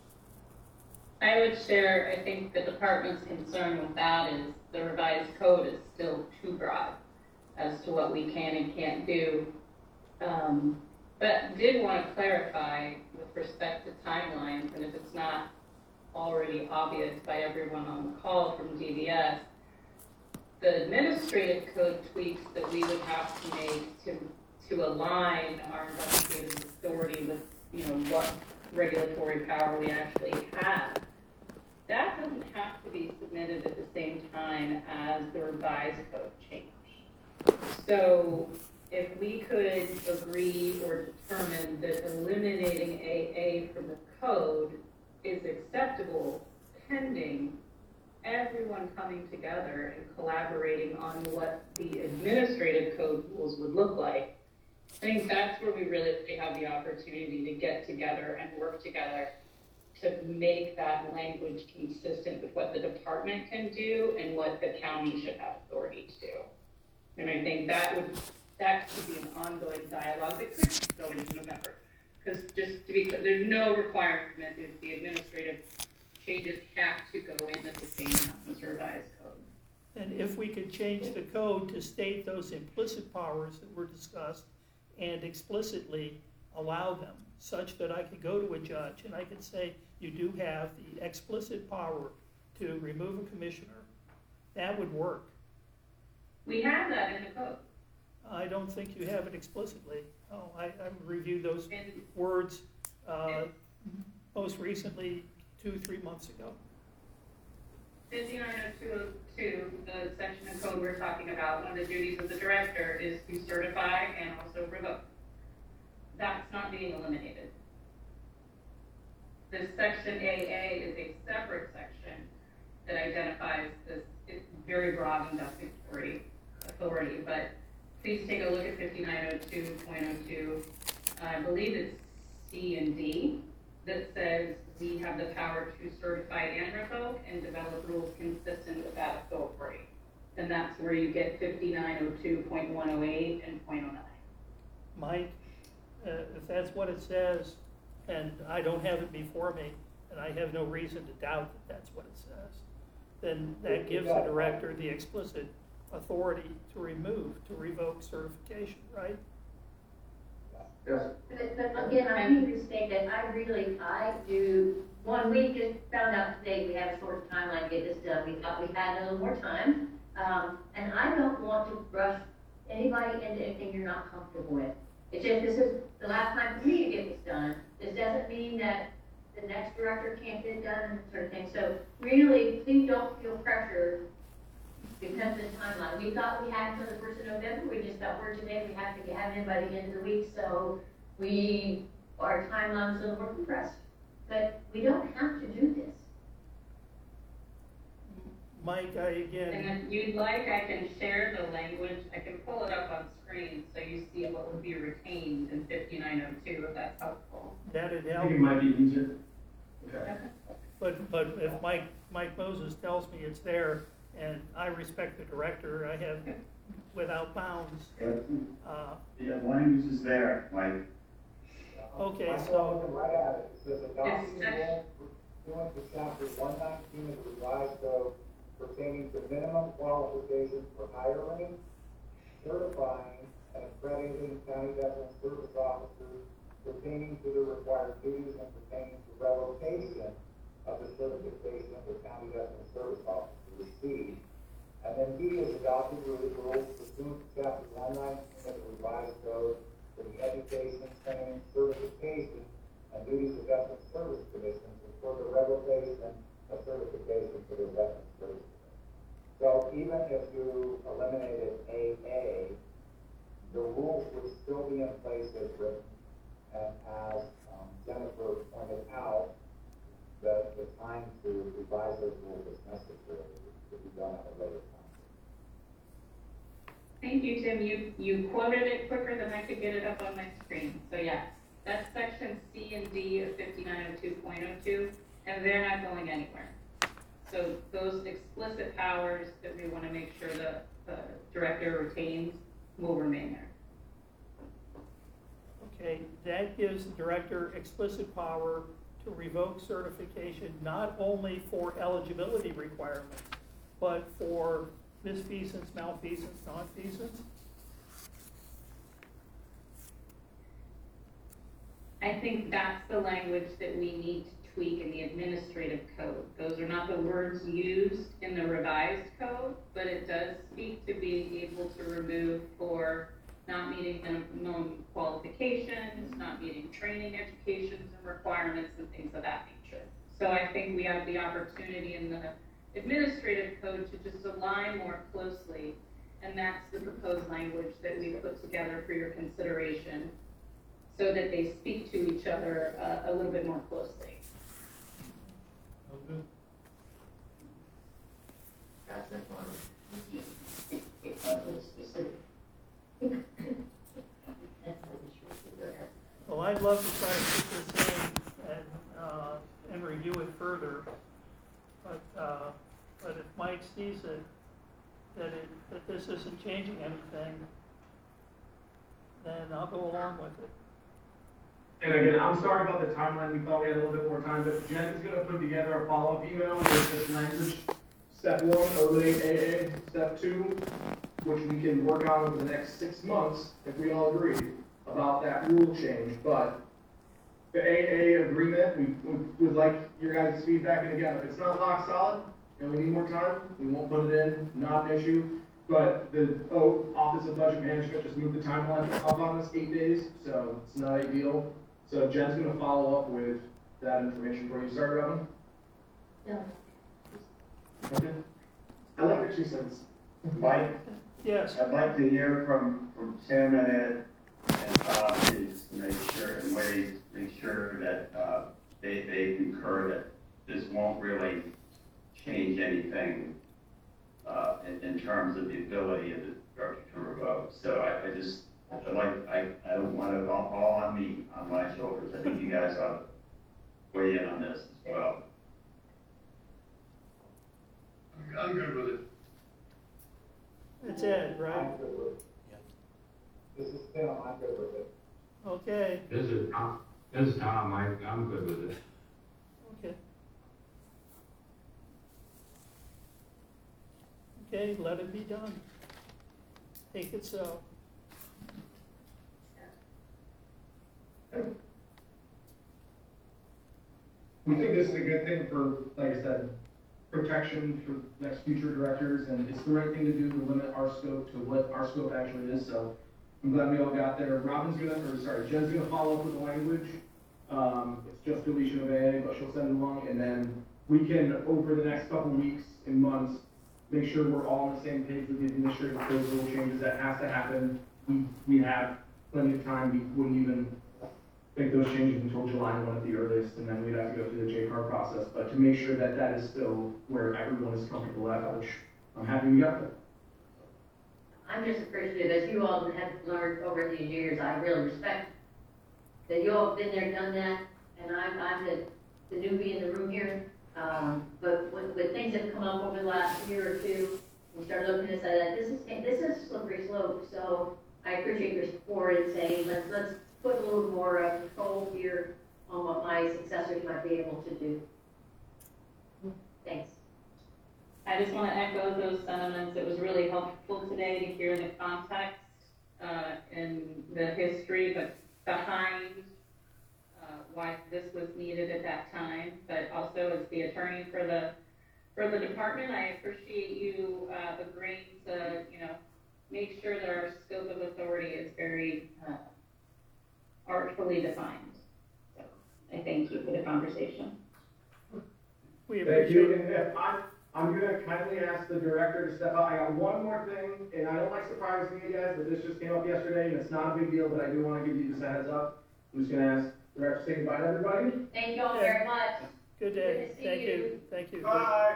I would share, I think the department's concern with that is the revised code is still too broad as to what we can and can't do. Um, but did want to clarify with respect to timelines, and if it's not already obvious by everyone on the call from D V S, the administrative code tweaks that we would have to make to, to align our investigative authority with, you know, what regulatory power we actually have, that doesn't have to be submitted at the same time as the revised code change. So if we could agree or determine that eliminating A A from the code is acceptable pending everyone coming together and collaborating on what the administrative code rules would look like, I think that's where we really have the opportunity to get together and work together to make that language consistent with what the department can do and what the county should have authority to do. And I think that would, that could be an ongoing dialogue that could go into November. Because just to be clear, there's no requirement that the administrative changes have to go in at the same time as the revised code. And if we could change the code to state those implicit powers that were discussed and explicitly allow them, such that I could go to a judge and I could say, you do have the explicit power to remove a commissioner, that would work. We have that in the code. I don't think you have it explicitly. Oh, I, I reviewed those And words, uh, most recently, two, three months ago. fifty-nine oh two oh two, the section of code we're talking about, one of the duties of the director is to certify and also revoke. That's not being eliminated. This section A A is a separate section that identifies this it's very broad investigatory authority, but please take a look at fifty-nine oh two point oh two. I believe it's C and D that says we have the power to certify and revoke and develop rules consistent with that authority. And that's where you get fifty-nine oh two point one oh eight and point oh nine. Mike, uh, if that's what it says, and I don't have it before me, and I have no reason to doubt that that's what it says, then that gives the director the explicit authority to remove, to revoke certification, right? yes. But, but again, I need to state that I really, I do, one, we just found out today we have a short timeline to get this done. We thought we had a little more time. Um, and I don't want to rush anybody into anything you're not comfortable with. It's just, this is the last time for me to get this done. This doesn't mean that the next director can't get it done and sort of thing. So really, please don't feel pressured because of the timeline. We thought we had until the first of November. We just got word today we have to have it in by the end of the week. So we, our timeline's a little more compressed. But we don't have to do this. Mike, I again, And if you'd like, I can share the language, I can pull it up on screen so you see what would be retained in fifty-nine oh two, if that's helpful. that'd I help. think it might be easier. Okay. But, but if Mike, Mike Moses tells me it's there, and I respect the director, I have without bounds, uh, The language is there, Mike. Okay, I'm so- looking right at it, it says adopting It's section- rule pursuant to chapter one nineteen of the revised code pertaining to minimum qualifications for hiring, certifying, and accrediting county veteran service officers pertaining to the required duties and pertaining to revocation of the certification of the county veteran service officer received. And then B is adopting rules pursuant to chapter one nineteen of the revised code for the education, training, certification, and duties of veteran service commissions and for the revocation of certification for the veteran service commission. So even if you eliminated A A, the rules would still be in place as written. And as um, Jennifer pointed out, the, the time to revise those rules is necessary to be done at a later time. Thank you, Tim. You, you quoted it quicker than I could get it up on my screen. So yes, that's section C and D of fifty-nine oh two point oh two, and they're not going anywhere. So those explicit powers that we want to make sure the, the director retains will remain there. Okay, that gives the director explicit power to revoke certification, not only for eligibility requirements, but for misfeasance, malfeasance, nonfeasance. I think that's the language that we need to tweak in the administrative code. Those are not the words used in the revised code, but it does speak to being able to remove for not meeting minimum qualifications, not meeting training, educations, and requirements, and things of that nature. So I think we have the opportunity in the administrative code to just align more closely, and that's the proposed language that we put together for your consideration, so that they speak to each other uh, a little bit more closely. Okay. That's it, one. Well, I'd love to try to put this in and, uh, and review it further, but, uh, but if Mike sees it, that it, that this isn't changing anything, then I'll go along with it. And again, I'm sorry about the timeline, we thought we had a little bit more time, but Jen is gonna put together a follow-up email with this language. Step one, eliminate A A. Step two, which we can work on over the next six months, if we all agree, about that rule change. But the A A agreement, we, we would like your guys' feedback, and again, if it's not rock solid, and we need more time, we won't put it in, not an issue. But the oh, Office of Budget Management just moved the timeline up on us eight days, so it's not ideal. So Jen's gonna follow up with that information for you. Sorry, Robin? No. Okay. I like what you said, Mike. Yes, I'd like to hear from, from Tim and Ed and Bob, is to make sure, and ways, make sure that, uh, they, they concur that this won't really change anything, uh, in, in terms of the ability of the director to revoke. So I, I just, I like, I, I don't want it all, all on me, on my shoulders. I think you guys ought to weigh in on this as well. I'm good with it. it's Ed, right? I'm good with it. This is Tim, I'm good with it. Okay, This is Tom, this is Tom, I, I'm good with it. okay. Okay, let it be done. Take it so. We think this is a good thing for, like I said, protection for next future directors, and it's the right thing to do to limit our scope to what our scope actually is, so I'm glad we all got there. Robin's gonna, or sorry, Jen's gonna follow up with the language. Um, it's just deletion of A A, but she'll send it along, and then we can, over the next couple weeks and months, make sure we're all on the same page with the administrative code rule changes that has to happen. We, we have plenty of time, we wouldn't even make those changes until July one at the earliest, and then we'd have to go through the J C A R process, but to make sure that that is still where everyone is comfortable at, which I'm happy we got there. I'm just appreciative, as you all have learned over these years, I really respect that you all have been there, done that, and I'm, I'm the, the newbie in the room here. Um, but when, when things have come up over the last year or two, we started looking at that, this is, this is slippery slope, so I appreciate your support in saying, let's, let's put a little more uh, control here on what my successors might be able to do. Thanks. I just want to echo those sentiments. It was really helpful today to hear the context uh, and the history, but behind uh, why this was needed at that time. But also, as the attorney for the for the department, I appreciate you uh, agreeing to, you know, make sure that our scope of authority is very uh, artfully defined. So I thank you for the conversation. We Thank appreciate you, it. and if I, I'm gonna kindly ask the director to step up. I got one more thing, and I don't like surprising you guys, but this just came up yesterday, and it's not a big deal, but I do wanna give you just a heads up. I'm just gonna ask the director to say goodbye to everybody. Thank you all very much. Good day. Good to see Thank you. you. Thank you. Bye.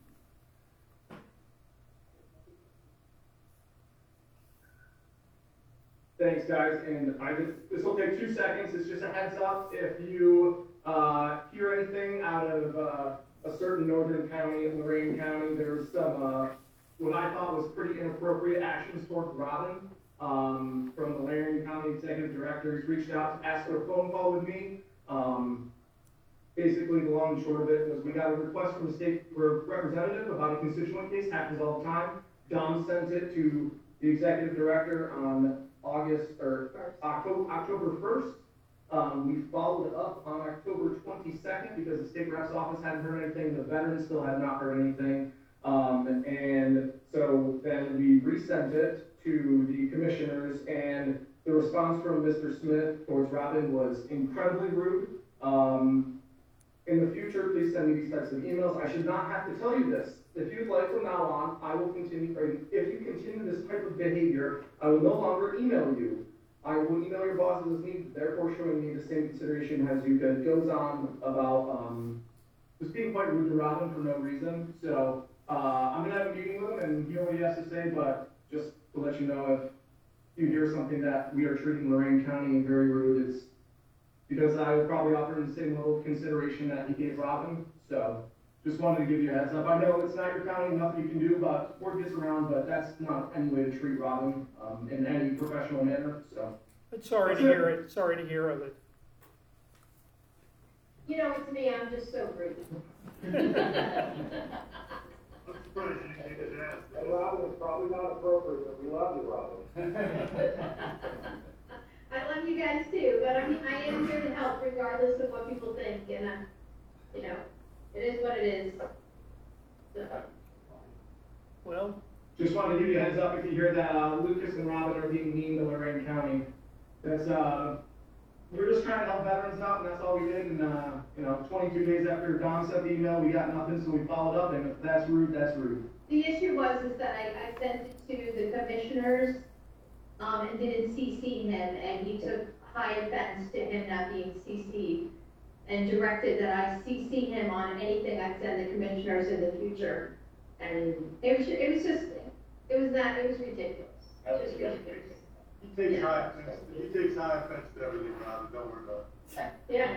Thanks, guys, and I just, this will take two seconds, it's just a heads up, if you, uh, hear anything out of, uh, a certain northern county, Lorraine County, there's some, uh, what I thought was pretty inappropriate actions toward Robin, um, from the Lorraine County Executive Director. He's reached out to ask for a phone call with me. Um, basically, the long and short of it was we got a request from the state representative about a constituent case, happens all the time. Don sent it to the Executive Director on August, or October, October first. Um, we followed up on October twenty-second because the state rep's office hadn't heard anything, the veterans still had not heard anything. Um, and so then we resent it to the commissioners, and the response from Mister Smith towards Robin was incredibly rude. Um, in the future, please send me these types of emails. I should not have to tell you this. If you'd like from now on, I will continue, or if you continue this type of behavior, I will no longer email you. I will email your bosses as needed, therefore showing me the same consideration as you could. It goes on about, um, just being quite rude to Robin for no reason. So, uh, I'm gonna have a meeting with him and hear what he has to say, but just to let you know, if you hear something that we are treating Lorraine County very rude, it's because I would probably offer him the same level of consideration that he gave Robin. So, just wanted to give you a heads up. I know it's not your county, nothing you can do, but word gets around, but that's not any way to treat Robin, um, in any professional manner, so. But sorry to hear it. Sorry to hear of it. You know, it's me, I'm just so rude. I'm surprised you didn't get asked. And Robin, it's probably not appropriate, but we love you, Robin. I love you guys too, but I mean, I am here to help regardless of what people think, and, uh, you know, it is what it is. So. Well, Just wanted to give you a heads up if you hear that, uh, Lucas and Robin are being mean to Lorraine County. That's, uh, we're just trying to help veterans out, and that's all we did, and, uh, you know, twenty-two days after Don sent the email, we got nothing, so we followed up, and if that's rude, that's rude. The issue was is that I, I sent it to the commissioners, um, and didn't C C him, and he took high offense to him not being C C'd, and directed that I C C him on anything I send the commissioners in the future. And it was, it was just, it was not, it was ridiculous, just ridiculous. He takes high offense, he takes high offense to everything, Robin, don't worry about it. Yeah.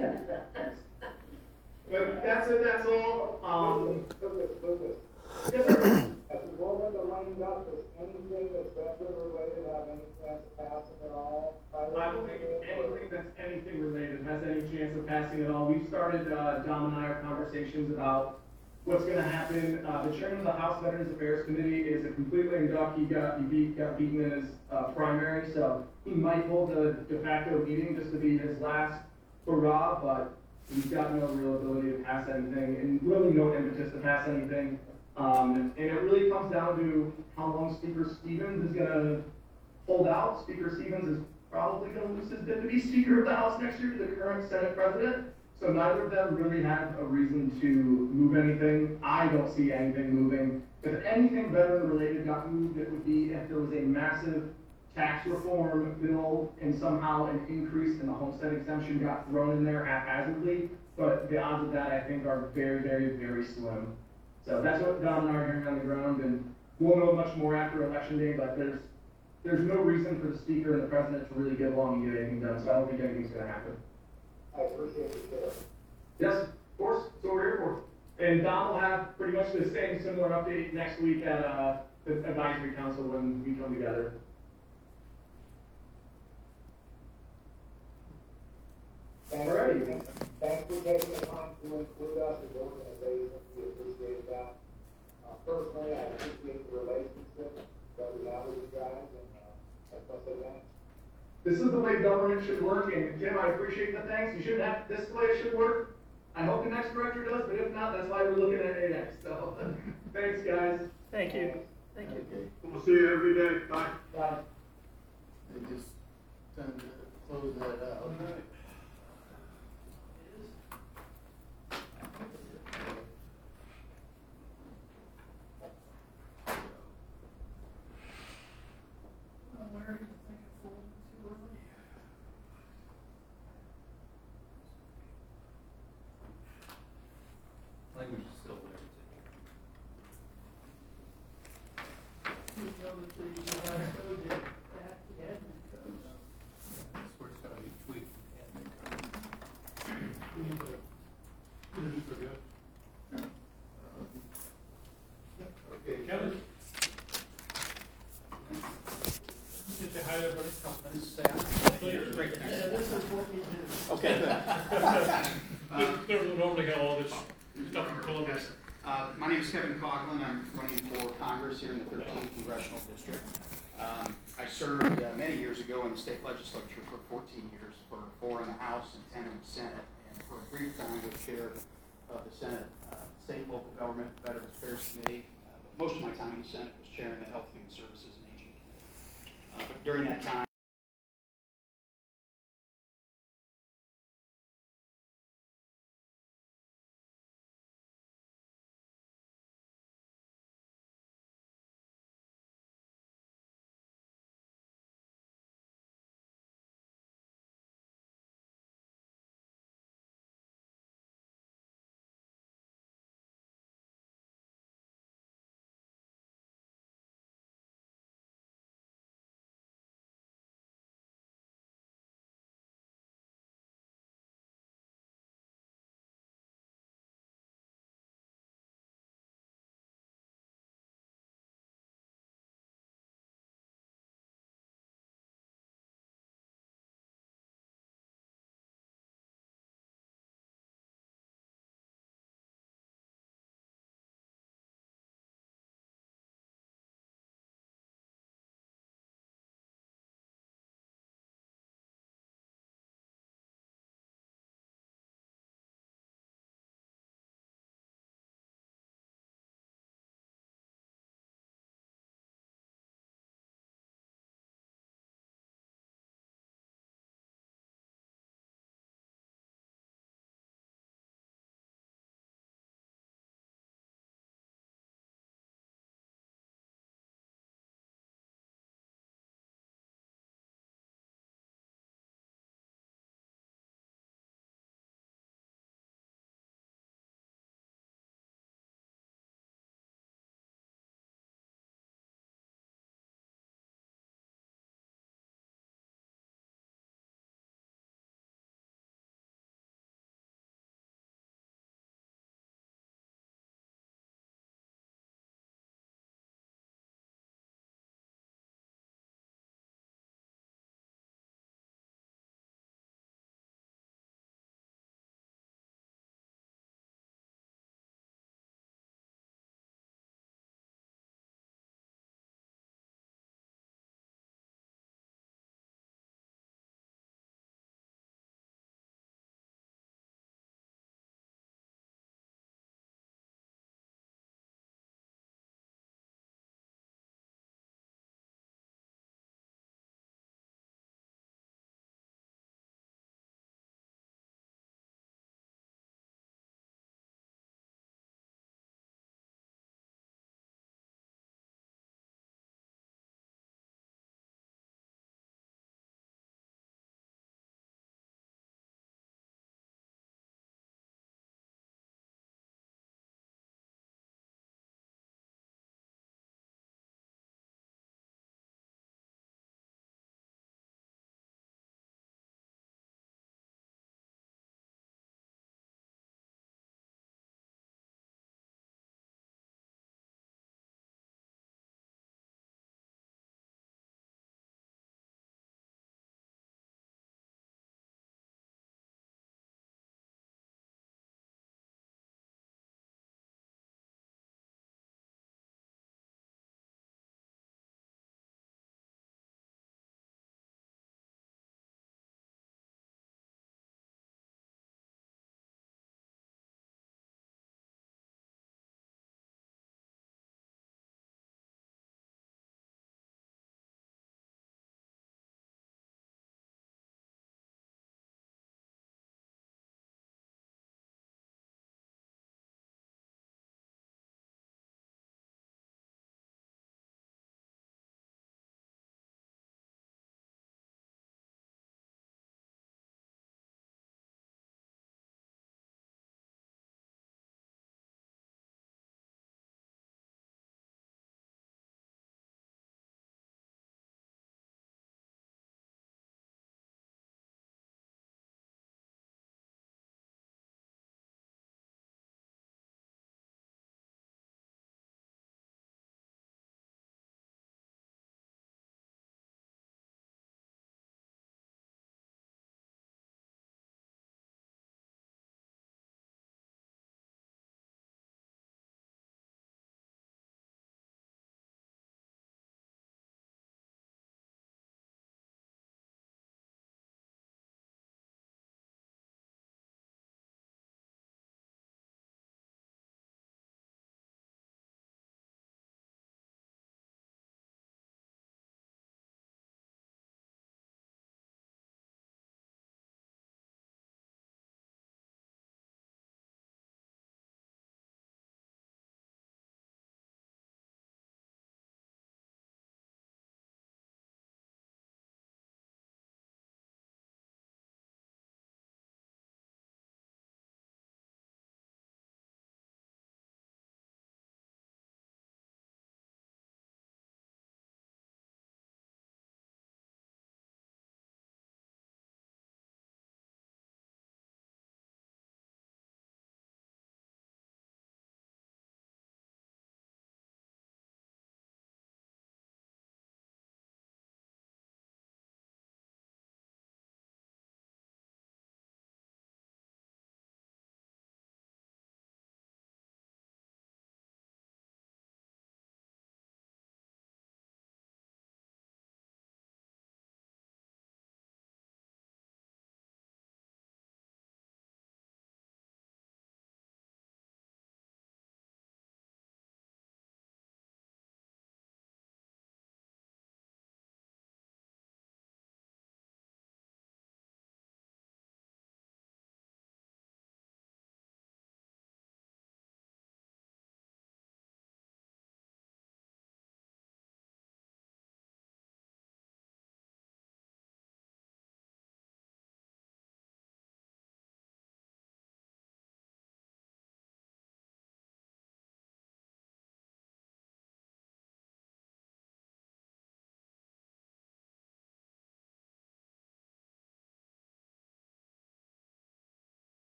But that's it, that's all, um, Lucas, Lucas, yes, sir. at the moment the running up, does anything that's veteran related have any chance of passing at all? I don't think anything that's anything related has any chance of passing at all. We've started, uh, Dom and I, our conversations about what's gonna happen. Uh, the chairman of the House Veterans Affairs Committee is a complete lame duck. He got, he beat, got beaten in his, uh, primary, so he might hold a de facto meeting just to be his last hurrah, but he's got no real ability to pass anything, and really no impetus to pass anything. Um, and it really comes down to how long Speaker Stevens is gonna hold out. Speaker Stevens is probably gonna lose his bid to be Speaker of the House next year to the current Senate President. So neither of them really have a reason to move anything. I don't see anything moving. If anything veteran related got moved, it would be if there was a massive tax reform bill and somehow an increase in the homestead exemption got thrown in there haphazardly. But the odds of that, I think, are very, very, very slim. So that's what Don and I are hearing on the ground, and we'll know much more after election day, but there's there's no reason for the speaker and the president to really get along and get anything done, so I don't think anything's gonna happen. I appreciate it, Chair. Yes, of course, that's what we're here for. And Don will have pretty much the same similar update next week at, uh, the advisory council when we come together. to include us as organizations, we appreciate that. Uh, personally, I appreciate the relationship that we have with you guys, and, uh, that's what I say. This is the way government should work, and Jim, I appreciate the thanks, you shouldn't have, this is the way it should work. I hope the next director does, but if not, that's why we're looking at A X, so, thanks, guys. Thank you, thank you. Okay. We'll see you every day. Bye. Bye. They just time to close that out. Well, where do you think it folded too early? Language is still there. You know that the, uh, code did that, the admin codes. That's where it's gotta be tweaked. We need to introduce our guest. Okay, Kevin? Get the high level company staff. Yeah, this is what we do. Okay, good. They're normally got all this stuff in Columbus. Uh, my name is Kevin Coughlin. I'm running for Congress here in the thirteenth Congressional District. Um, I served uh, many years ago in the state legislature for fourteen years, for four in the House and ten in the Senate, and for a brief time was chair of the Senate uh, State and Local Government Veterans Affairs Committee. Uh, but most of my time in the Senate was chairing the Health and Human Services and Aging Committee. Uh, but during that time,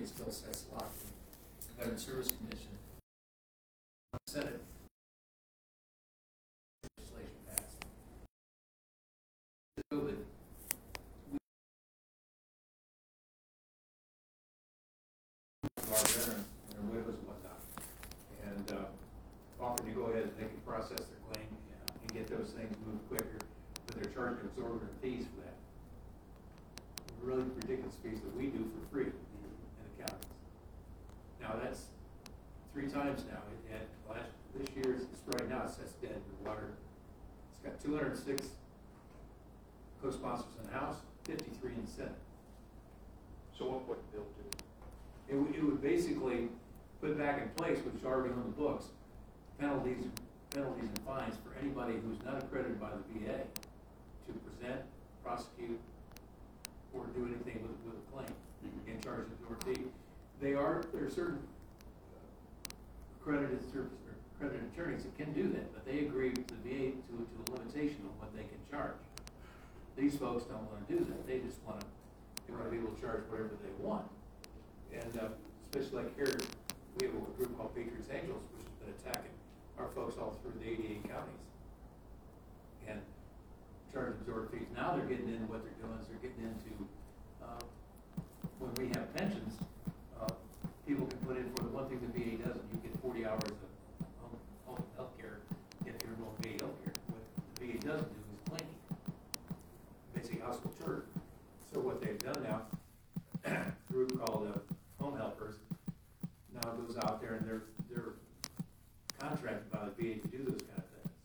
Attorney still sets law, the Veteran Service Commission. Senate legislation passed. COVID, we, our veterans and their widows and whatnot, and uh, offered to go ahead and they can process their claim uh, and get those things moved quicker, but they're charging exorbitant fees for that. Really ridiculous fees that we do for free in the counties. Now that's three times now. It had last this year. It's right now. It sets dead in the water. It's got two hundred six co-sponsors in the House, fifty-three in the Senate. So what would the bill do? It would, it would basically put back in place, which is already on the books, penalties, penalties and fines for anybody who's not accredited by the V A to present, prosecute, or do anything with, with a claim and charge it to a fee. They are, there are certain accredited service, or accredited attorneys that can do that, but they agree with the V A to, to a limitation on what they can charge. These folks don't want to do that. They just want to, they want to be able to charge whatever they want. And uh, especially like here, we have a group called Patriots Angels, which has been attacking our folks all through the eighty-eight counties. And charge absorb fees. Now they're getting into what they're doing is they're getting into uh, when we have pensions, uh, people can put in for the one thing the V A doesn't. You get forty hours of home, home health care if you're going V A health care. What the V A doesn't do is cleaning, basically household chores. So what they've done now, a group called uh, Home Helpers now goes out there and they're they're contracted by the V A to do those kind of things.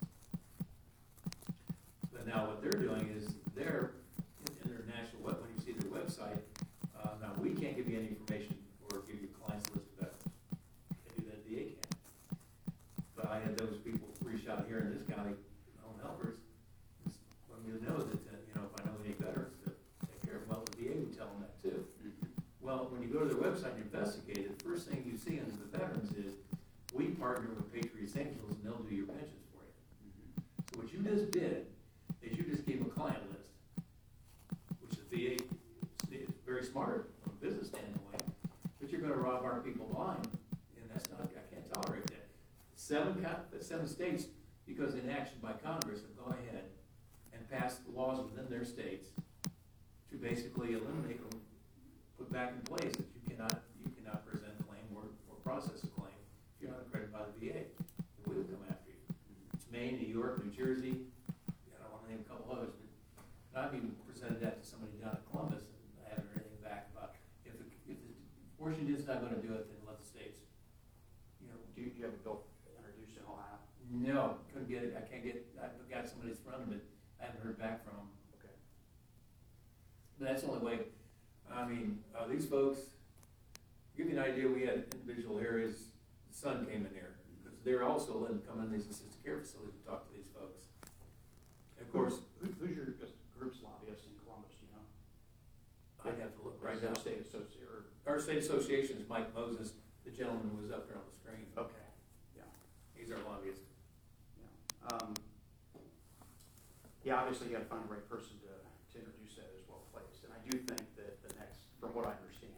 But now what they're doing is they're in, in their national web, when you see their website, uh, now we can't give you any information or give you clients list of veterans. They do that, V A can. But I had those people reach out here in this county, Home Helpers, just let me know that, uh, you know, if I know any veterans to take care of, well, the V A would tell them that too. Well, when you go to their website and investigate it, the first thing you see under the veterans is, we partner with Patriots Angels and they'll do your pensions for you. So what you just did is you just gave them a client list, which the V A is very smart from a business standpoint, but you're going to rob our people blind, and that's not, I can't tolerate that. Seven, seven states, because in action by Congress, have gone ahead and passed laws within their states to basically eliminate or put back in place that you cannot, you cannot present a claim or, or process a claim if you're not accredited by the V A. We will come after you. It's Maine, New York, New Jersey. I don't want to name a couple others, but I've even presented that to somebody down at Columbus, and I haven't heard anything back about if the, if the Washington's not going to do it, then let the states. You know, Do you, do you have a bill introduced in Ohio? no, couldn't get it. I can't get. I've got somebody's from them, but I haven't heard back from them. Okay. But that's the only way. I mean, uh, these folks. To give you an idea, we had individual areas. The son came in there because they're also letting them come in these assisted care facilities to talk to these folks. And of course, Who, who's your group's lobbyist in Columbus? Do you know? I'd have to look right Is it now. a state associate or? Our state association is Mike Moses, the gentleman who was up there on the screen. Okay. Yeah. He's our lobbyist. Yeah. Um, yeah, obviously you got to find the right person to, to introduce that as well placed. And I do think that the next, from what I understand,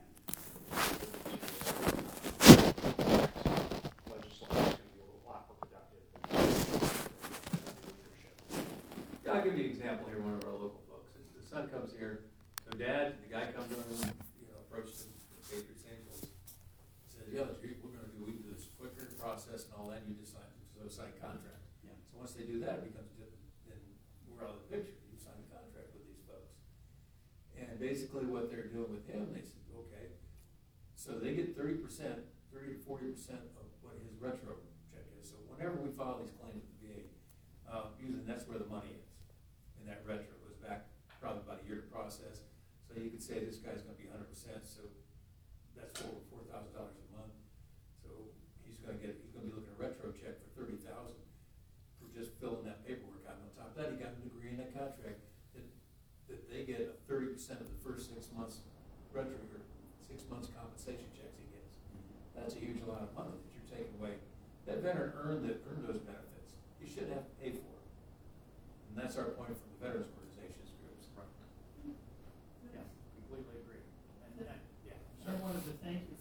legislation is going to be a lot more productive than leadership. Yeah, I'll give you an example here, one of our local folks. It's, the son comes here, so dad, the guy comes in and, you know, approaches him, the Patriots Angels, says, yeah, we're gonna do, we can do this quicker process and all that, and you just sign, so sign contract. Yeah. So once they do that, it becomes, di- then we're out of the picture, you sign a contract with these folks. And basically what they're doing with him, they said, okay, so they get thirty percent, thirty to forty percent of what his retro check is. So whenever we file these claims with the V A, uh, usually that's where the money is, in that retro. It goes back probably about a year to process. So you could say this guy's gonna be hundred percent, so that's over four thousand dollars a month. So he's gonna get, he's gonna be looking at a retro check for thirty thousand for just filling that paperwork out. And on top of that, he got an agree in that contract that, that they get a thirty percent of the first six months retro, or six months compensation checks he gets. That's a huge amount of money that you're taking away. That veteran earned that, earned those benefits. You shouldn't have to pay for it. And that's our point from the veterans organizations groups. Right. Yeah, completely agree. And, uh, I wanted to thank you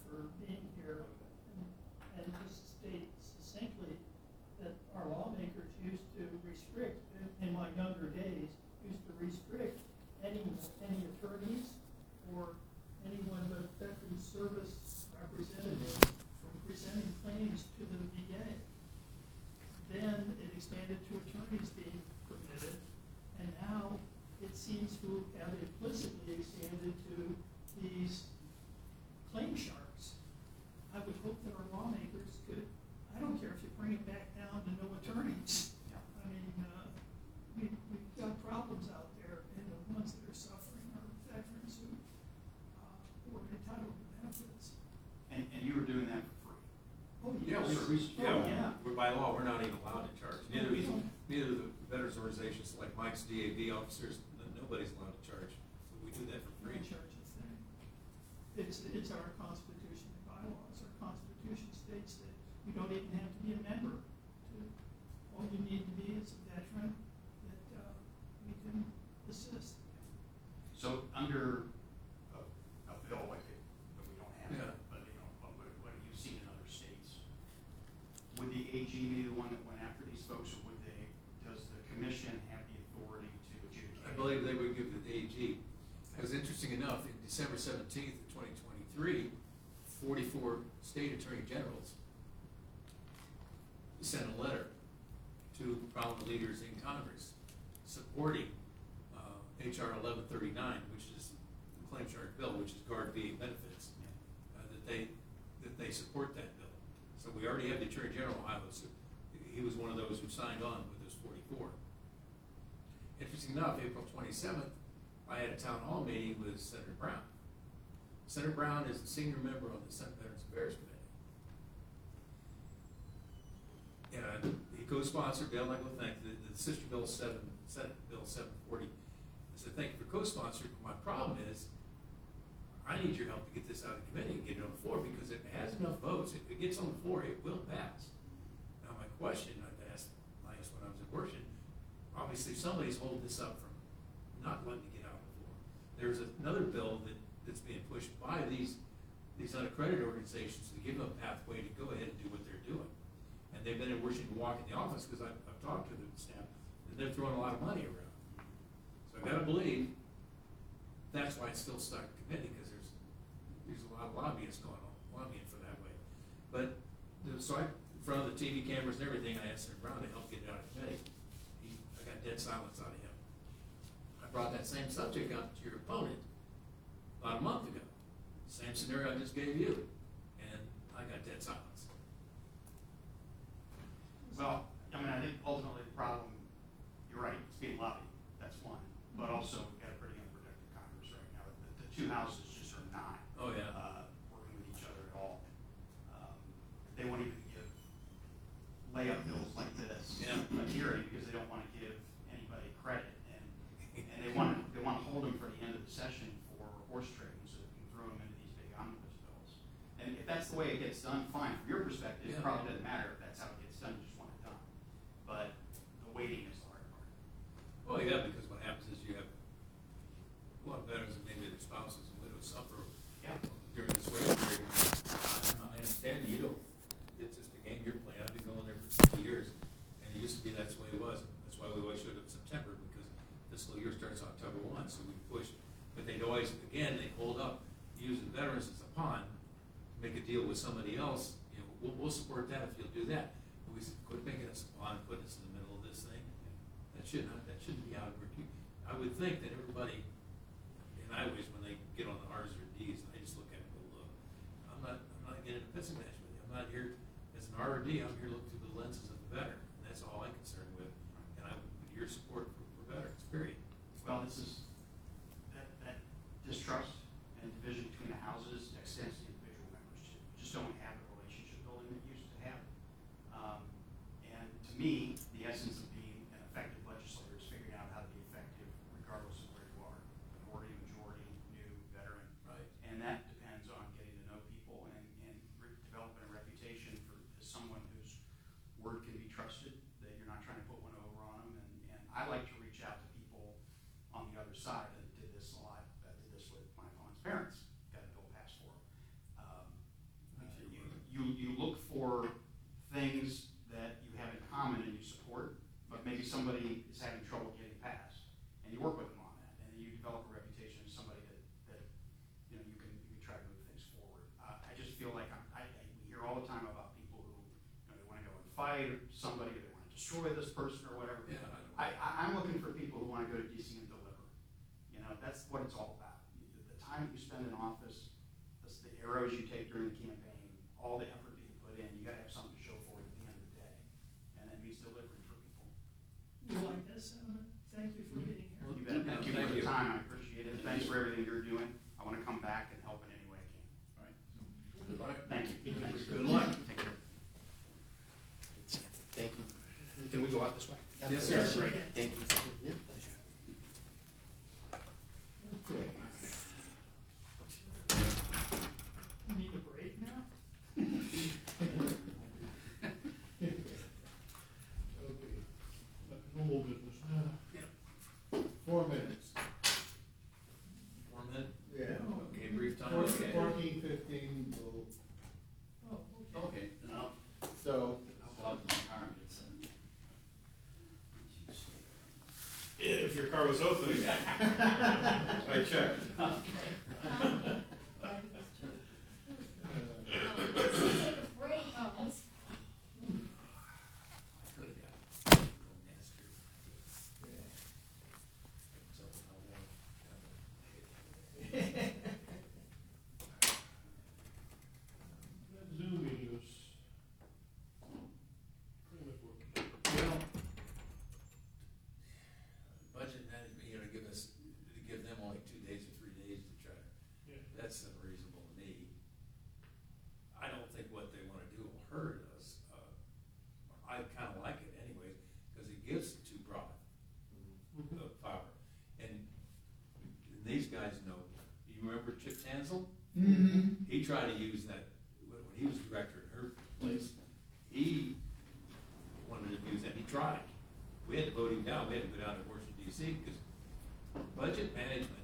seems to have implicitly expanded to these claim sharks. I would hope that our lawmakers could, I don't care if you bring it back down to no attorneys. I mean, uh, we, we've got problems out there, and the ones that are suffering are veterans who, uh, who are entitled to benefits. And, and you were doing that for free. Oh, Yeah, yes. we, we, Oh, yeah, yeah. we're, by law, we're not even allowed to charge. Neither, we don't. neither the veterans organizations like Mike's D A B officers, n- nobody's allowed to charge. So we do that for We free. don't charge a thing. It's, it's our constitution and bylaws. Our constitution states that you don't even have to be a member. To, all you need to be is a veteran that, uh, we can assist. So under a, a bill like it, that we don't have, Yeah. it, but you know, what, what what you've seen in other states, would the A G be the one that went after these folks, or would they, does the commission have the authority to adjudicate? I believe they would give the A G. It was interesting enough, in December seventeenth, twenty twenty-three, forty-four state attorney generals sent a letter to prominent leaders in Congress supporting uh, H R eleven thirty-nine, which is the claim shark bill, which is guard V A benefits, uh, that they that they support that bill. So we already have the attorney general of Iowa. So he was one of those who signed on with those forty-four. Interesting enough, April twenty-seventh, I had a town hall meeting with Senator Brown. Senator Brown is a senior member on the Senate Veterans Affairs Committee. And he co-sponsored, Bill, I will thank the, the sister bill seven, Senate Bill seven forty. I said, thank you for co-sponsoring. My problem is, I need your help to get this out of the committee and get it on the floor, because if it has enough votes, if it gets on the floor, it will pass. Now, my question, I've asked, I asked when I was at Washington, obviously somebody's holding this up from not letting it get out on the floor. There's another bill that, that's being pushed by these, these unaccredited organizations to give them a pathway to go ahead and do what they're doing. And they've been in Washington walk in the office, because I've, I've talked to the staff, and they're throwing a lot of money around. So I've got to believe that's why it's still stuck in committee, because there's, there's a lot of lobbyists going on, lobbying for that way. But, the- so I, in front of the T V cameras and everything, I asked Senator Brown to help get it out of committee. He, I got dead silence out of him. I brought that same subject up to your opponent about a month ago. Same scenario I just gave you, and I got dead silence. Well, I mean, I think ultimately the problem, you're right, it's being lobbied, that's one, but also we've got a pretty unprotected Congress right now. The, the two houses just are not, Oh, yeah. uh, working with each other at all. Um, they won't even give layup bills like this Yeah. a hearing, because they don't wanna give anybody credit, and, and they wanna, they wanna hold them for the end of the session for horse trading, so they can throw them into these big omnibus bills. And if that's the way it gets done, fine, from your perspective, it Yeah. probably doesn't matter if that's how it gets done, you just want it done. But the waiting is the hard part. Well, yeah, because what happens is you have a lot of veterans and maybe their spouses and widows suffer Yeah. during this waiting period. I understand you don't, it's just a game you're playing. I've been going there for fifty years, and it used to be that's the way it was. That's why we always showed up in September, because fiscal year starts October one, so we pushed. But they'd always, again, they hold up, using veterans as a pawn, make a deal with somebody else, you know, we'll, we'll support that if you'll do that. But we said, quit making us a pawn, putting us in the middle of this thing. That should not, that shouldn't be how it works. I would think that everybody, and I always, when they get on the R's or D's, I just look at it and go, look, I'm not, I'm not getting a pissing match with you. I'm not here as an R or D, I'm here looking through the lenses of the veteran. And that's all I'm concerned with. And I, your support for, for veterans, period. Well, this is, that, that distrust and division between the houses extends to individual members too. You just don't have the relationship building that you used to have. Um, and to me, the essence of being an effective legislator is figuring out how to be effective regardless of where you are, minority, majority, new, veteran. Right. And that depends on getting to know people and, and re- developing a reputation for as someone whose word can be trusted, that you're not trying to put one over on them. And, and I like to reach out to people on the other side. I did this a lot. I did this with my opponent's parents. Got a bill passed for them. Um, uh, you, you, you look for things that you have in common and you support, but maybe somebody is having trouble getting passed, and you work with them on that, and you develop a reputation as somebody that, that you know you can you can try to move things forward. Uh, I just feel like I'm, I, I we hear all the time about people who you know, they want to go and fight somebody, or they want to destroy this person or whatever. Yeah, I, I I'm looking for people who want to go to D C and deliver, thank you for being here. You bet. Thank you for the time, I appreciate it. Thanks for everything you're doing. I want to come back and help in any way I can. All right. Good luck. Thank you. Thanks. Good luck. Take care. Thank you. Can we go out this way? Yes, sir. Great. Thank you. Yeah. Okay. Need a break now? Okay. Normal business now. Four minutes. Four minutes? Yeah. Okay, brief time. Four- Okay. Fourteen, fifteen, will, Oh, okay. Okay. No. so, If your car was open, I checked. Zoom videos. Pretty much working. Well, budget management, you're gonna give us, to give them only two days or three days to try to, Yeah. that's unreasonable to me. I don't think what they wanna do will hurt us. Uh, I kinda like it anyways, cause it gives too broad of power. And these guys know, you remember Chip Tansel? Mm-hmm. He tried to use that, when when he was director at her place, he wanted to use that, he tried. We had to vote him down, we had to go down to Washington D C, because budget management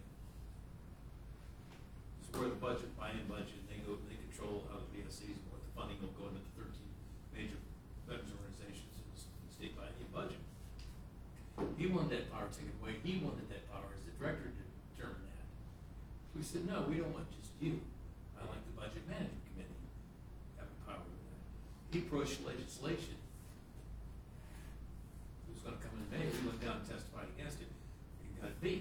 is where the budget, buy-in budget, they go, they control how the V S Cs, and what the funding will go into the thirteen major veterans organizations in the s- in the state buy-in budget. He wanted that power taken away, he wanted that power as the director to determine that. We said, no, we don't want just you. I like the budget management committee having power over that. He pushed legislation. It was gonna come in May, we went down and testified against it, he got beat.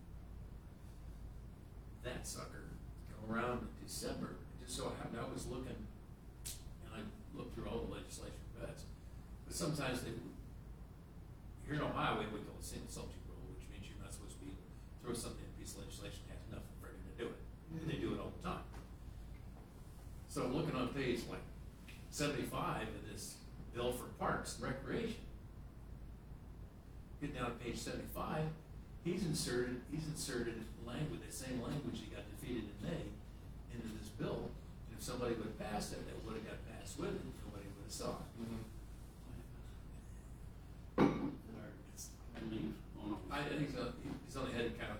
That sucker come around in December, it just so happened, I was looking, and I looked through all the legislation for vets, but sometimes they, here in Ohio, we have what we call the single subject rule, which means you're not supposed to be, throw something in a piece of legislation that has nothing for you to do it, and they do it all the time. So I'm looking on page like seventy-five of this bill for parks and recreation. Get down to page seventy-five, he's inserted, he's inserted language, the same language he got defeated in May into this bill. And if somebody would have passed it, that would have got passed with it, nobody would have saw it. I think he's on, he's on the head count.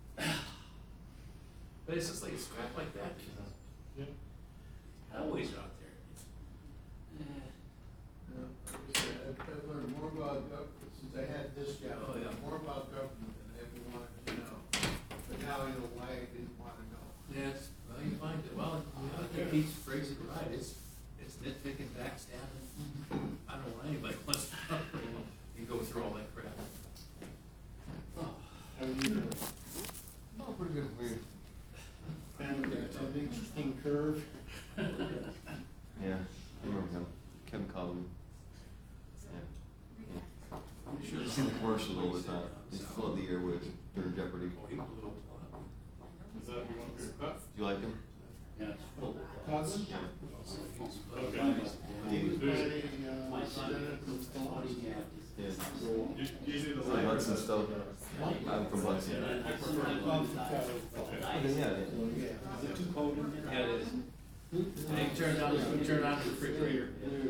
But it's just like, it's crap like that, Yeah. always out there. Yeah, like I said, I've, I've learned more about government since I had this job. Oh, yeah. More about government than I ever wanted to know. But now I know why I didn't want to know. Yes, well, you find it, well, I think he's phrased it right, it's, it's nitpicking, backstabbing. I don't know why anybody wants to, you go through all that crap. How are you doing? Oh, pretty good. We found an interesting curve. Yeah, I remember him. Kevin Cullen. Yeah. You should You have see the commercials all the time. They flood the air with during Jeopardy. Oh, he blew up. Is that you want to cut? Do you like him? Cousin? Okay. He was planning, uh, Senate and Florida. Yeah. You, you do the From language. Hudson stuff. I'm from Hudson. Okay, yeah. Is it too cold in there? Yeah, it is. And it turns out, it turned out to the refrigerator.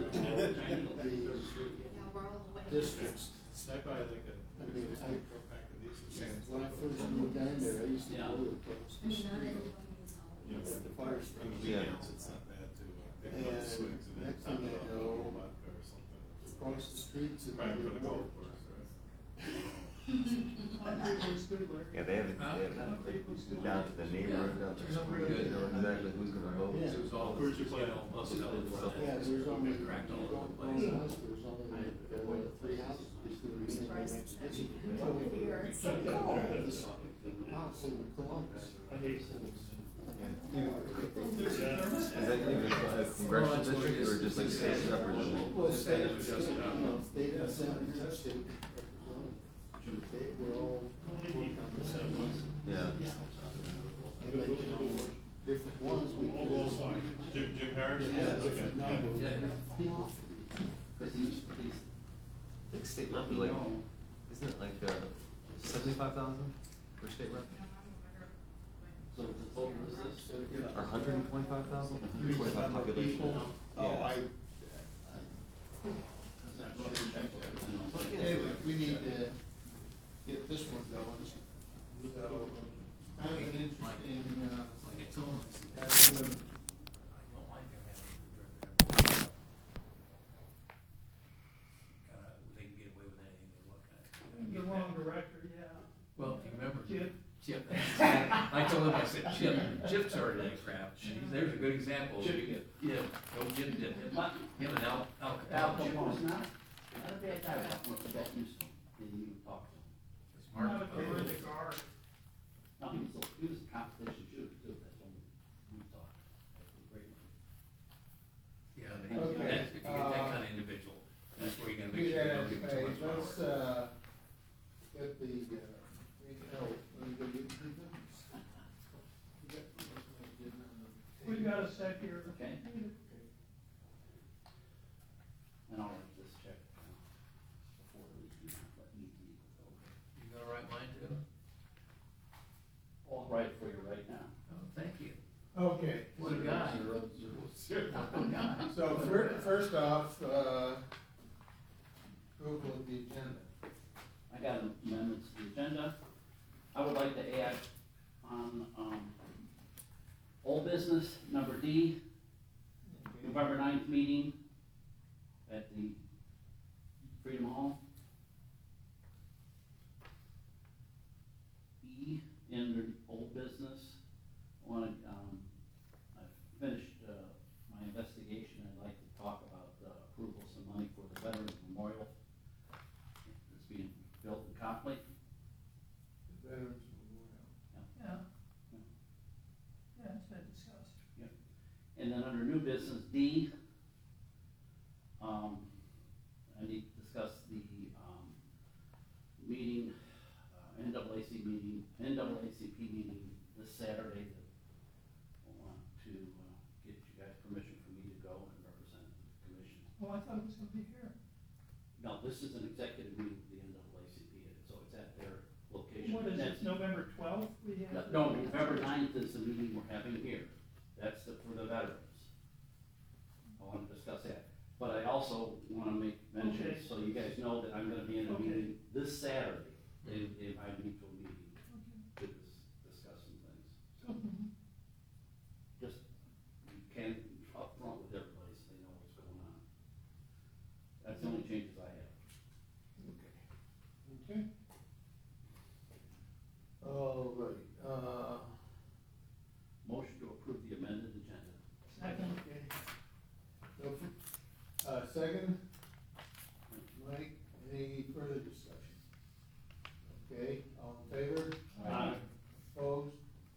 Districts. That guy, like a, I mean, I, back to these. when I first moved down there, I used to go to the post. You know, The fire station. Yeah. It's not bad to, uh, pick And up the swings and then next top thing it I off with a know, little vodka or something. across the streets and. Right, for the golf course, right? Yeah, they haven't, they haven't, they, down to the neighborhood, down to the street, you know exactly who's gonna vote. Yeah. It was all, Where's your you plan? know, most of it was, Yeah, there's only, you cracked all don't over go the in place. the house, there's only like, uh, three houses between me and the next district. House in Columbus. Is that even a congressional district or just like state representative? Well, state, you know, state and senator, state representative. we're all working on the same ones. Yeah. I'll let you know different ones we All can. those sides. Jim, Jim Harris? Yeah, Okay. different numbers. Because each, these, like state That'd be rep, like, you know, isn't it like, uh, seventy-five thousand for state rep? so the total is this. Or hundred and twenty-five thousand? Twenty-five population. People, oh, Yeah. I. Anyway, we need to get this one going, so, kind of an interesting, uh, having them they can get away with anything they want, kind of. The wrong director, yeah. Well, if you remember, Chip. Chip, I told him, I said, Chip, Chip started that crap, there's a good example. Chip. Yeah, no, Chip did, him and Al, Al. Al Chip Capone. was not, not a bad guy, that one, that used to, didn't even talk to him. Smart. Not a terrific guard. No, he was, a- he was a competition shooter too, that's when we talked. That's a great one. Yeah, Okay, that's, if you get that uh, kind of individual, that's where you're gonna do make sure you that don't give them too as much a, let's, power. uh, get the, uh, we, oh, let me go get the numbers. We got- we got my agenda on the We've table. got a set here. Okay. And I'll write this check down before we, you know, let me leave it over. You gonna write mine too? I'll write it for you right now. Oh, thank you. Okay. What a guy. Zero, zero, zero. What a guy. So fir- first off, uh, approval of the agenda. I got amendments to the agenda. I would like to add on, um, old business, number D, November ninth meeting at the Freedom Hall. E, in the old business, I wanna, um, I've finished, uh, my investigation, I'd like to talk about, uh, approval of some money for the Veterans Memorial that's being built in Copley. The Veterans Memorial. Yeah. Yeah, it's been discussed. And then under new business D, um, I need to discuss the, um, meeting, uh, N double A C meeting, N double A C P meeting this Saturday that I want to, uh, get you guys permission for me to go and represent the commission. Well, I thought it was gonna be here. No, this is an executive meeting with the N double A C P, so it's at their location. What is it, That's- November twelfth we have? No, November ninth is the meeting we're having here. That's the, for the veterans. I want to discuss that. But I also want to make mention, Okay. so you guys know that I'm going to be in a Okay. meeting this Saturday. They, they invited me to a meeting to dis- discuss some things. So Mhm. just, you can upfront with everybody so they know what's going on. That's the only changes I have. Okay. All right, uh. Motion to approve the amended agenda. Second. Okay. So, uh, second, Mike, any further discussion? Okay, all in favor? Aye. Opposed?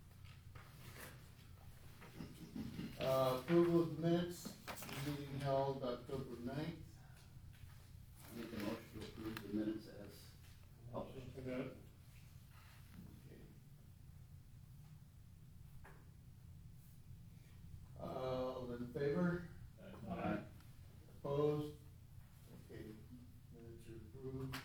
Uh, approval of minutes, meeting held October ninth. Make a motion to approve the minutes as published. Okay. Uh, all in favor? Aye. Opposed? Okay, minutes are approved.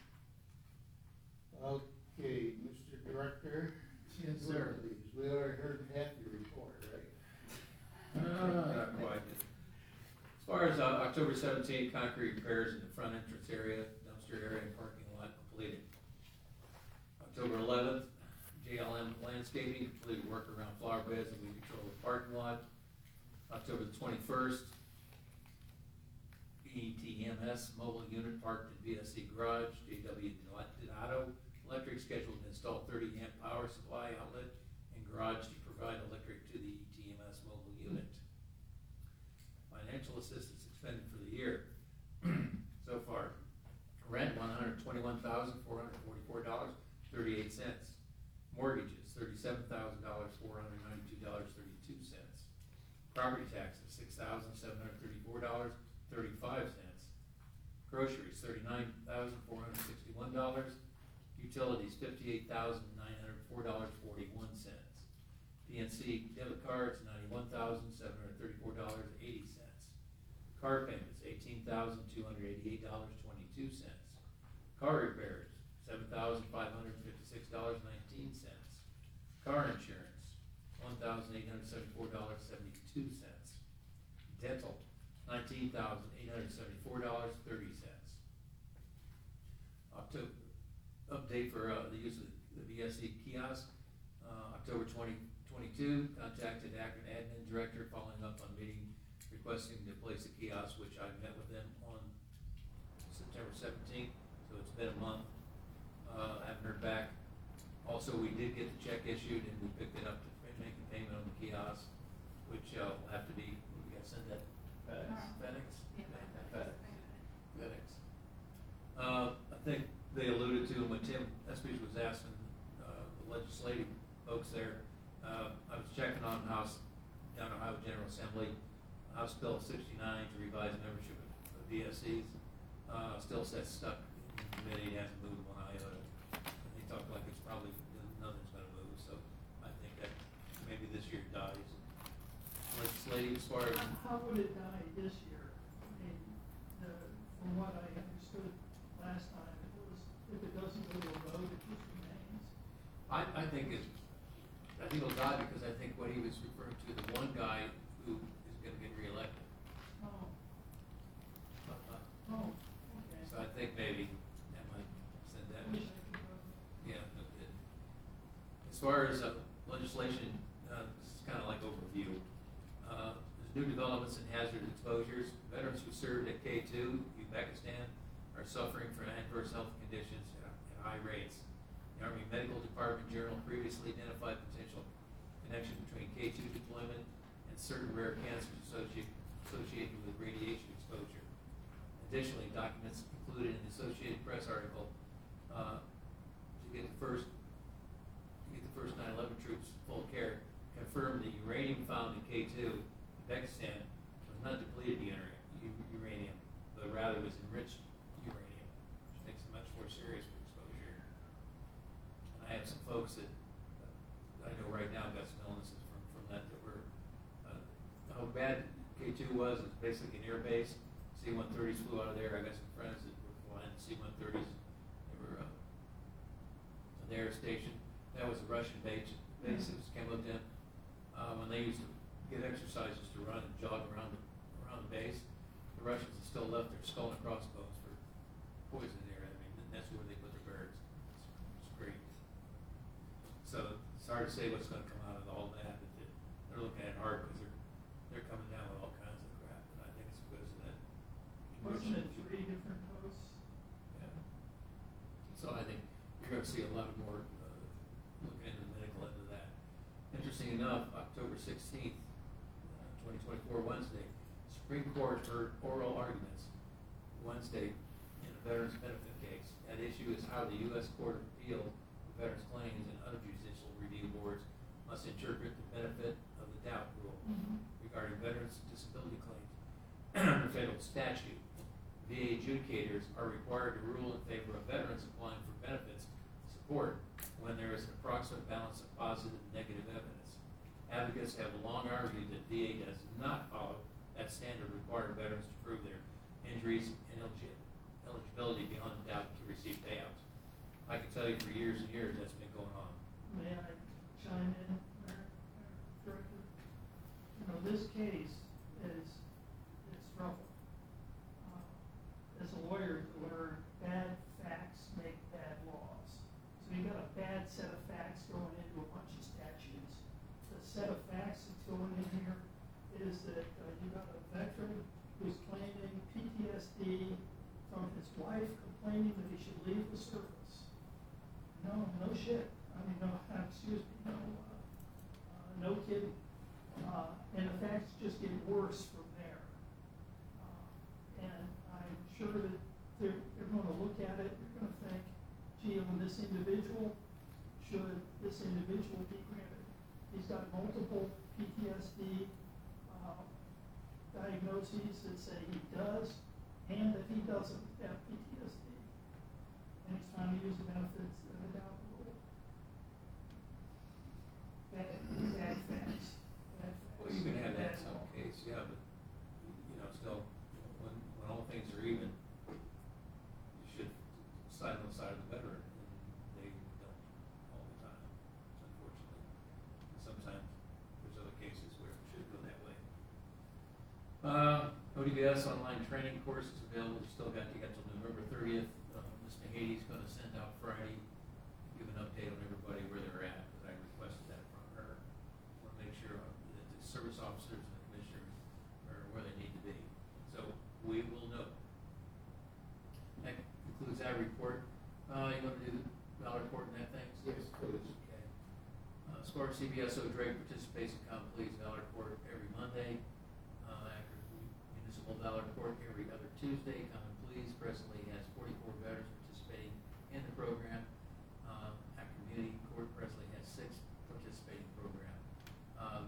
Okay, Mister Director. Yes, you sir. please. We already heard half your report, right? Uh, Not quite. As far as uh, October seventeenth, concrete repairs in the front entrance area, dumpster area, and parking lot completed. October eleventh, J L M landscaping completed work around flower beds and weed control of the parking lot. October twenty-first, E T M S mobile unit parked in V S C garage. J W Donato Electric scheduled to install thirty amp power supply outlet in garage to provide electric to the E T M S mobile unit. Financial assistance expended for the year so far. Rent, one hundred twenty-one thousand, four hundred forty-four dollars, thirty-eight cents. Mortgages, thirty-seven thousand dollars, four hundred ninety-two dollars, thirty-two cents. Property taxes, six thousand, seven hundred thirty-four dollars, thirty-five cents. Groceries, thirty-nine thousand, four hundred sixty-one dollars. Utilities, fifty-eight thousand nine hundred four dollars forty-one cents. P N C debit cards, ninety-one thousand seven hundred thirty-four dollars eighty cents. Car payments, eighteen thousand two hundred eighty-eight dollars twenty-two cents. Car repairs, seven thousand five hundred fifty-six dollars nineteen cents. Car insurance, one thousand eight hundred seventy-four dollars seventy-two cents. Dental, nineteen thousand eight hundred seventy-four dollars thirty cents. October, update for, uh, the use of the V S E kiosk, uh, October twenty twenty-two, contacted Akron Admin Director following up on meeting requesting to place a kiosk, which I met with them on September seventeenth, so it's been a month. Uh, haven't heard back. Also, we did get the check issued and we picked it up to make a payment on the kiosk, which, uh, will have to be, we gotta send that FedEx, FedEx? FedEx. FedEx. Uh, I think they alluded to when Tim Espich was asking, uh, the legislative folks there, uh, I was checking on House, down Ohio General Assembly, House Bill sixty-nine to revise membership of V S Es, uh, still says stuck in committee, hasn't moved one iota. And they talk like it's probably, nothing's gonna move, so I think that maybe this year dies. Legislative, as far as, How would it die this year? I mean, the, from what I understood last time, it was, if it doesn't go to a vote, it just remains. I, I think it's, I think it'll die because I think what he was referring to, the one guy who is gonna get reelected. Oh, Uh, uh, oh, okay. So I think maybe that might send that. Wish I could vote. Yeah, but it, as far as uh, legislation, uh, this is kind of like overview. Uh, there's new developments in hazard exposures. Veterans who served at K two, Uzbekistan, are suffering from adverse health conditions at, at high rates. The Army Medical Department Journal previously identified potential connection between K two deployment and certain rare cancers associated, associated with radiation exposure. Additionally, documents included in the Associated Press article, uh, to get the first, to get the first nine eleven troops full care, confirmed the uranium found in K two, Uzbekistan, was not depleted ura- u- uranium, but rather was enriched uranium, which makes it much more serious for exposure. And I have some folks that, uh, I know right now got some illnesses from, from that that were, uh, how bad K two was, it's basically an air base. C one thirties flew out of there. I got some friends that were flying C one thirties. They were, uh, on the air station. That was a Russian base, base that was came up in. Uh, when they used to get exercises to run and jog around the, around the base, the Russians had still left their skull and crossbones for poison there. I mean, that's where they put their birds. It's, it's great. So it's hard to say what's going to come out of all that, but they're, they're looking at it hard because they're, they're coming down with all kinds of crap, and I think it's because of that. Wasn't it three different posts? Yeah. So I think you're gonna see a lot more, uh, looking into the medical end of that. Interesting enough, October sixteenth, uh, twenty twenty-four, Wednesday, Supreme Court heard oral arguments Wednesday in a veterans benefit case. At issue is how the U S Court of Appeal for Veterans Claims and other judicial review boards must interpret the benefit of the doubt rule Mhm. regarding veterans' disability claims under federal statute. V A adjudicators are required to rule in favor of veterans applying for benefits support when there is an approximate balance of positive and negative evidence. Advocates have long argued that V A does not follow that standard requiring veterans to prove their injuries and eligi- eligibility beyond doubt to receive payouts. I can tell you for years and years that's been going on. May I chime in, Mayor, Mayor Director? You know, this case is, is trouble. Uh, As a lawyer, you learn bad facts make bad laws. So you got a bad set of facts going into a bunch of statutes. The set of facts that's going in here is that uh, you got a veteran who's claiming P T S D from his wife complaining that he should leave the service. No, no shit. I mean, no, excuse me, no, uh, uh, no kidding. Uh, and the facts just get worse from there. Uh, and I'm sure that they're, they're gonna look at it, they're gonna think, gee, on this individual, should this individual be granted? He's got multiple P T S D, uh, diagnoses that say he does, and that he doesn't have P T S D. And he's time of use benefits that are adaptable. That, that facts, that facts. Well, you can have that in some case, yeah, but, you know, still, when, when all things are even, you should side on the side of the veteran, and they don't all the time, unfortunately. And sometimes, there's other cases where it should go that way. Uh, O D B S online training course is available, you still got to get till November thirtieth. Uh, Miz Mahady's gonna send out Friday, give an update on everybody where they're at, because I requested that from her. Want to make sure that the service officers and the commissioners are where they need to be. So we will know. That concludes our report. Uh, you want to do the Valor Court and that things? Yes, please. Okay. Uh, as far as C B S O Drake participates in Complete's Valor Court every Monday. Uh, after Municipal Valor Court every other Tuesday. Common Pleas presently has forty-four veterans participating in the program. Um, Acton Community Court presently has six participating program. Um,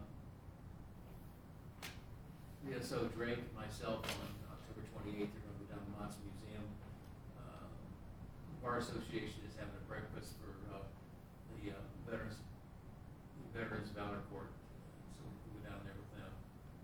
V S O Drake and myself on October twenty-eighth are going to go down to Mott's Museum. Uh, Bar Association is having a breakfast for uh, the uh, veterans, Veterans Valor Court. So we'll go down there with them.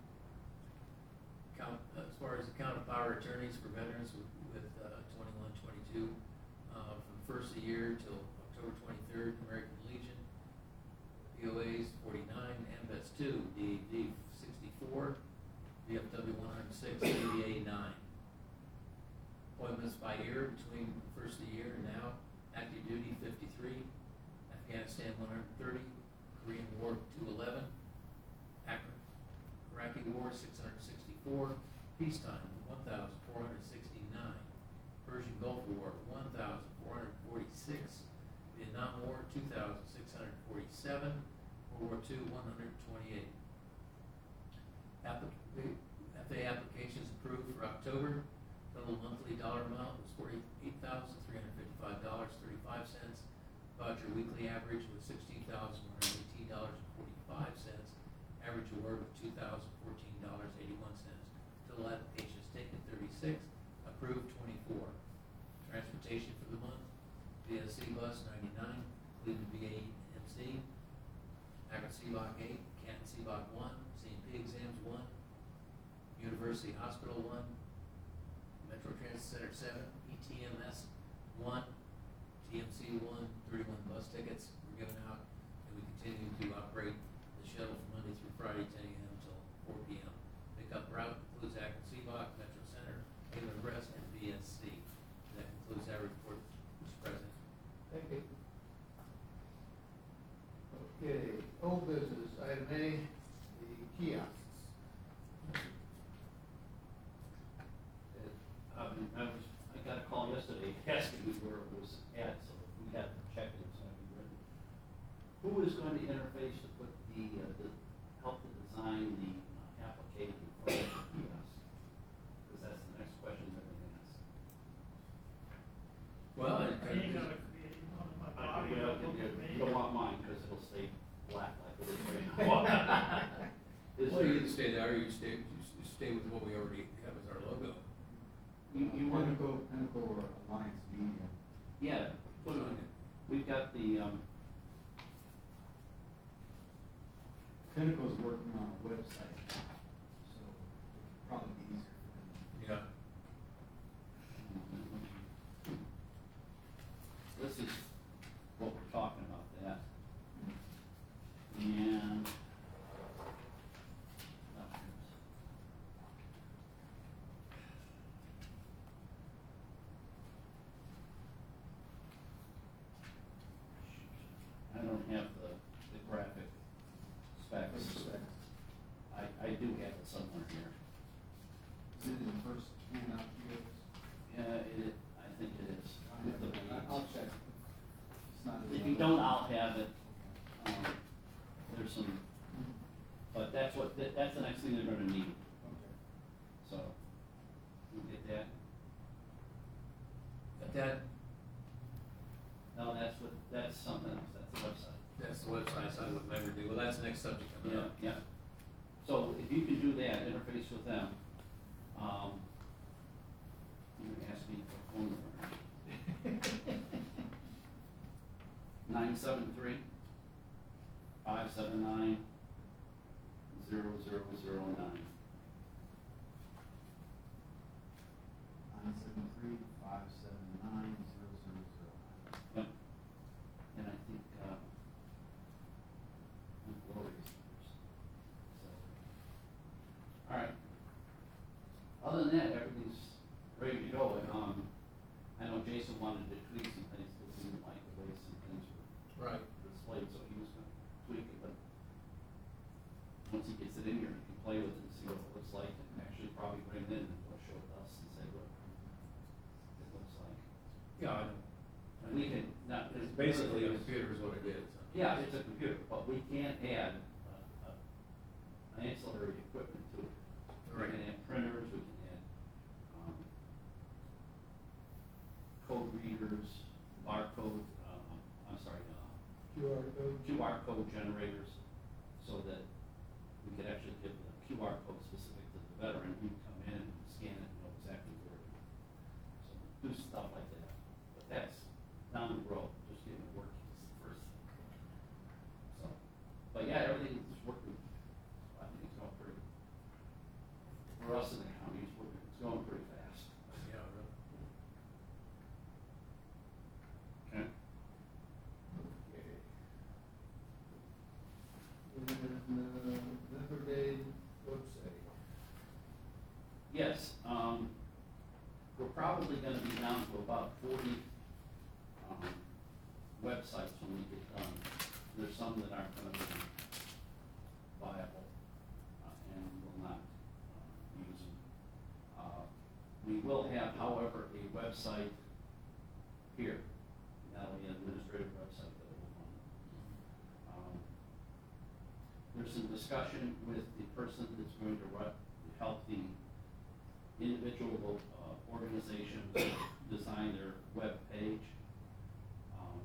Count, uh, as far as the count of power attorneys for veterans with, with uh, twenty-one, twenty-two, uh, from the first of the year till October twenty-third, American Legion, P O As forty-nine, A M V E T S two, D A D sixty-four, V F W one hundred six, A D A nine. Appointments by year between the first of the year and now: active duty fifty-three, Afghanistan one hundred thirty, Korean War two eleven, Iraqi War six hundred sixty-four, peacetime one thousand four hundred sixty-nine, Persian Gulf War one thousand four hundred forty-six, Vietnam War two thousand six hundred forty-seven, World War Two one hundred twenty-eight. Applic- F A applications approved for October. Total monthly dollar amount was forty-eight thousand three hundred fifty-five dollars and thirty-five cents. Voucher weekly average was sixteen thousand one hundred eighteen dollars and forty-five cents. Average award of two thousand fourteen dollars and eighty-one cents. Total applications taken thirty-six, approved twenty-four. Transportation for the month: V S C Bus ninety-nine, Cleveland V A M C, Akron C L O C eight, Canton C L O C one, Saint P Exams one, University Hospital one, Metro Transit Center seven, E T M S one, T M C one, thirty-one bus tickets were given out, and we continue to operate the shuttle from Monday through Friday, ten A M until four P M Pickup route includes Akron C L O C, Metro Center, Haven Rest, and V S C. That concludes our report, Mister President. Thank you. Okay, old business, item A, the kiosks. Um, I was, I got a call yesterday asking me where it was at, so we have to check it, it's gonna be ready. Who is going to interface to put the, uh, the, help to design the uh, application for the kiosk? Because that's the next question that we ask. Well, I, I ain't gonna create one of my I, body. well, you don't want mine, because it'll stay black like it is right now. Is Well, there- you can stay there, you stay, you stay with what we already have as our logo. You, you want to go, Pinnacle or Alliance Media. yeah, put it on it. We've got the, um, Pinnacle's working on a website, so it'll probably be easier for them. Yeah. this is what we're talking about, that. And. I don't have the, the graphic specs. I, I do have it somewhere here. Is it in the first handout you gave us? Yeah, it, I think it is. I- I'll check. It's not. If you don't, I'll have it. Um, there's some, but that's what, that, that's the next thing they're gonna need, Okay. so. You get that? But that, No, that's what, that's something else, that's the website. that's the website, so I would never do, well, that's the next subject coming Yeah, up. yeah. So if you can do that, interface with them, um, you can ask me for phone number. nine seven three, five seven nine, zero zero zero nine. Nine seven three, five seven nine, zero zero zero nine. Yep. And I think, uh, Gloria's first. So, all right. Other than that, everything's ready to go. And, um, I know Jason wanted to tweak some things, it seemed like the way some things were Right. displayed, so he was gonna tweak it, but once he gets it in here, he can play with it and see what it looks like, and actually probably bring it in and we'll show it to us and say what it looks like. Yeah, I know. And we can, not, It's basically a computer is what it is. yeah, it's a computer, but we can add, uh, uh, ancillary equipment to it. Right. We can add printers, we can add, um, code readers, barcode, uh, I'm sorry, uh, Q R code. Q R code generators, so that we could actually give the Q R code specific to the veteran, he can come in and scan it and know exactly where it is. So, do stuff like that, but that's down the road, just getting it working is the first thing. So, but yeah, everything is working, I think it's going pretty, for us in the county, it's working, it's going pretty fast. Yeah, really. Okay. And then, uh, Member Day website. Yes, um, we're probably gonna be down to about forty, um, websites when we get done. There's some that aren't gonna be viable, uh, and will not, uh, use them. Uh, we will have, however, a website here, not only an administrative website that will run. Um, There's some discussion with the person that's going to run, help the individual, uh, organizations design their web page. Um,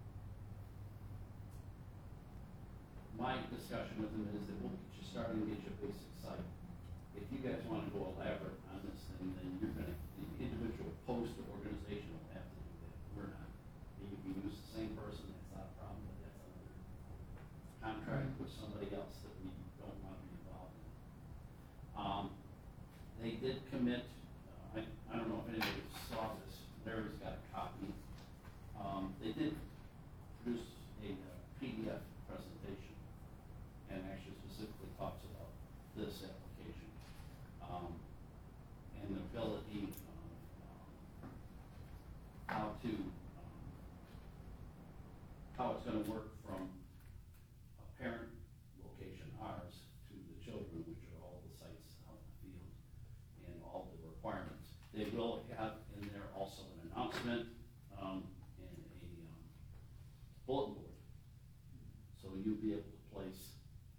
My discussion with them is that we'll get you started and get you a basic site. If you guys wanna go elaborate on this thing, then you're gonna, the individual post or organization will have to do that, we're not. You can use the same person, that's not a problem, but that's another contract with somebody else that we don't want to be involved in. Um, they did commit, uh, I, I don't know if anybody saw this, Larry's got a copy. Um, they did produce a uh, P D F presentation and actually specifically talks about this application. Um, and the ability of, um, how to, um, how it's gonna work from a parent location, ours, to the children, which are all the sites out in the field, and all the requirements. They will have in there also an announcement, um, and a, um, bulletin board. So you'll be able to place,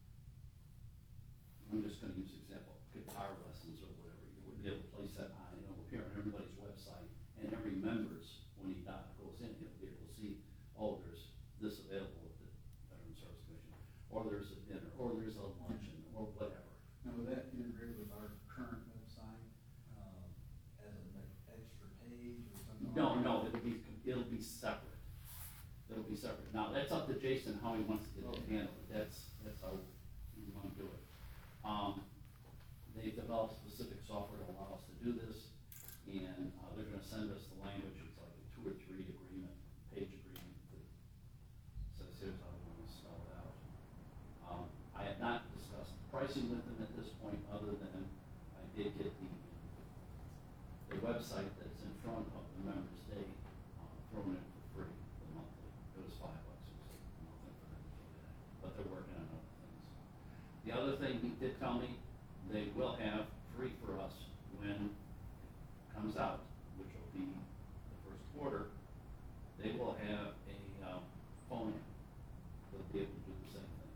I'm just gonna use example, guitar lessons or whatever, you would be able to place that on, you know, appear on everybody's website, and every member's, when he not goes in, he'll be able to see, oh, there's this available at the Veteran Service Commission, or there's a dinner, or there's a luncheon, or whatever. Now, will that integrate with our current website, um, as an extra page or something? No, like no, that? it'll be, it'll be separate. It'll be separate. Now, that's up to Jason, how he wants to get it handled, that's, that's how we want to do it. Um, they've developed specific software to allow us to do this, and, uh, they're gonna send us the language, it's like a two or three agreement, page agreement that says here's how we want to spell it out. Um, I have not discussed pricing with them at this point, other than I did get the, the website that's in front of the Members Day, uh, thrown in for free, the monthly. It was five bucks, it was nothing for them to do that, but they're working on other things. The other thing he did tell me, they will have free for us when it comes out, which will be the first quarter, they will have a, um, phone app. They'll be able to do the same thing.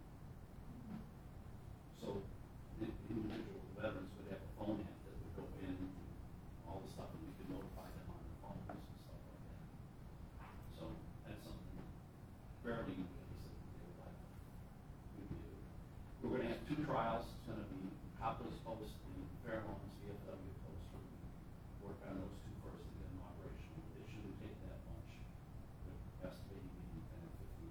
So, the individual veterans would have a phone app that would go in, and all the stuff, and we could notify them on their phones and stuff like that. So, that's something fairly new, that they would like, we'd be able to. We're gonna have two trials, it's gonna be Copley's Post and Fairlawn's V F W Post. We're gonna work on those two first and get them operational. It shouldn't take that much. They're estimating maybe ten or fifteen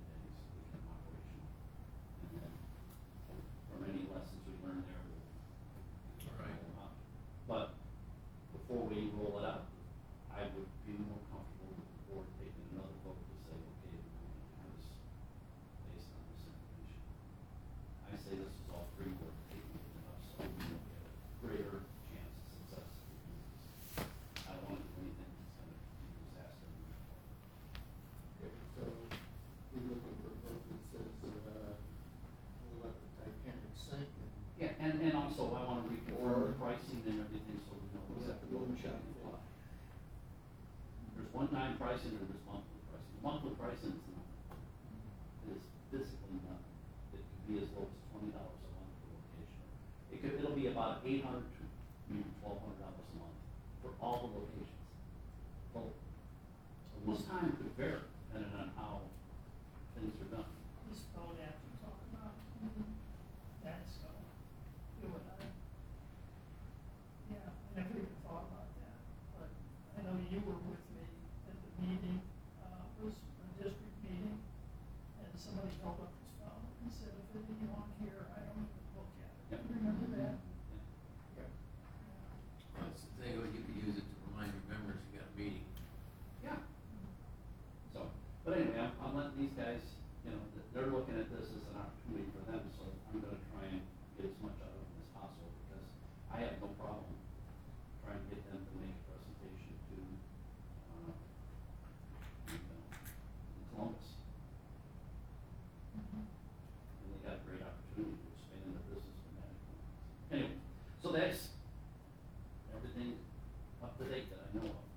also, I wanna reconfirm the pricing and everything, so we know exactly what we should apply. There's one-time pricing and there's monthly pricing. Monthly pricing is not, is physically not, it could be as low as twenty dollars a month per location. It could, it'll be about eight hundred to maybe twelve hundred dollars a month for all the locations. Well, this time could vary depending on how things are done. This phone app you talk about, that's, uh, you and I. Yeah, I never even thought about that, but I know you were with me at the meeting, uh, it was a district meeting, and somebody held up his phone and said, if it ain't on here, I don't even look at it. Yep. Remember that? That's the thing, you can use it to remind your members you got a meeting. Yeah. So, but anyway, I'm, I'm letting these guys, you know, th- they're looking at this as an opportunity for them, so I'm gonna try and get as much out of them as possible, because I have no problem trying to get them to make a presentation to, uh, you know, Columbus. And they got a great opportunity to expand their business dramatically. Anyway, so that's everything up to date that I know of.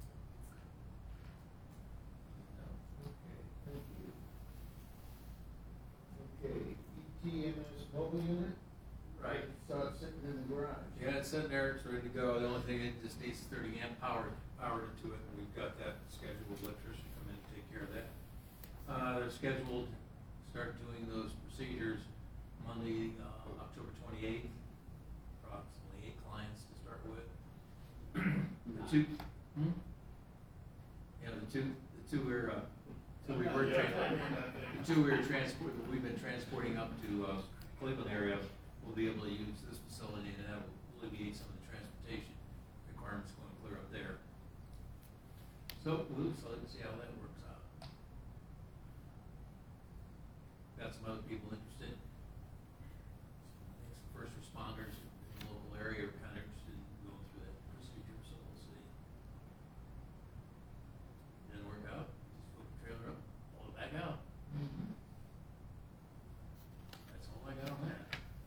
Okay, thank you. Okay, E T M S mobile unit? Right. Saw it sitting in the garage. Yeah, it's sitting there, it's ready to go. The only thing, it just needs thirty amp power, power into it, and we've got that scheduled electrician come in and take care of that. Uh, they're scheduled, to start doing those procedures Monday, uh, October twenty-eighth. Approximately eight clients to start with. The two, hmm? Yeah, the two, the two we're, uh, two we were, tran- the two we were transport, that we've been transporting up to, uh, Cleveland area, we'll be able to use this facility, and that will alleviate some of the transportation requirements going clear up there. So, we'll, so let's see how that works out. Got some other people interested. I think some first responders in the local area are kind of interested in going through that procedure, so we'll see. Didn't work out, just put the trailer up, pull it back out. That's all I got on that.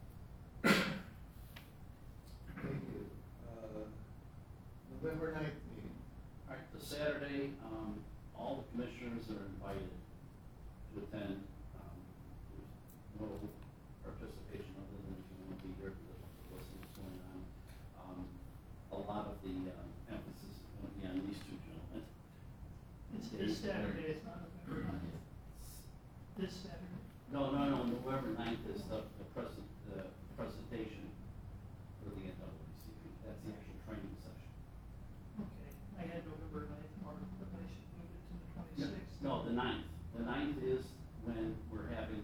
Thank you. Uh, November ninth meeting. All right, the Saturday, um, all the commissioners are invited to attend. Um, there's no participation other than if you want to be here to listen to what's going on. Um, a lot of the, um, emphasis is going to be on these two gentlemen. It's this Saturday, it's not November ninth. This Saturday. No, no, no, November ninth is the, the present, the presentation for the N double A C P. That's the actual training session. Okay, I had November ninth marked, but I should move it to the twenty-sixth. No, the ninth. The ninth is when we're having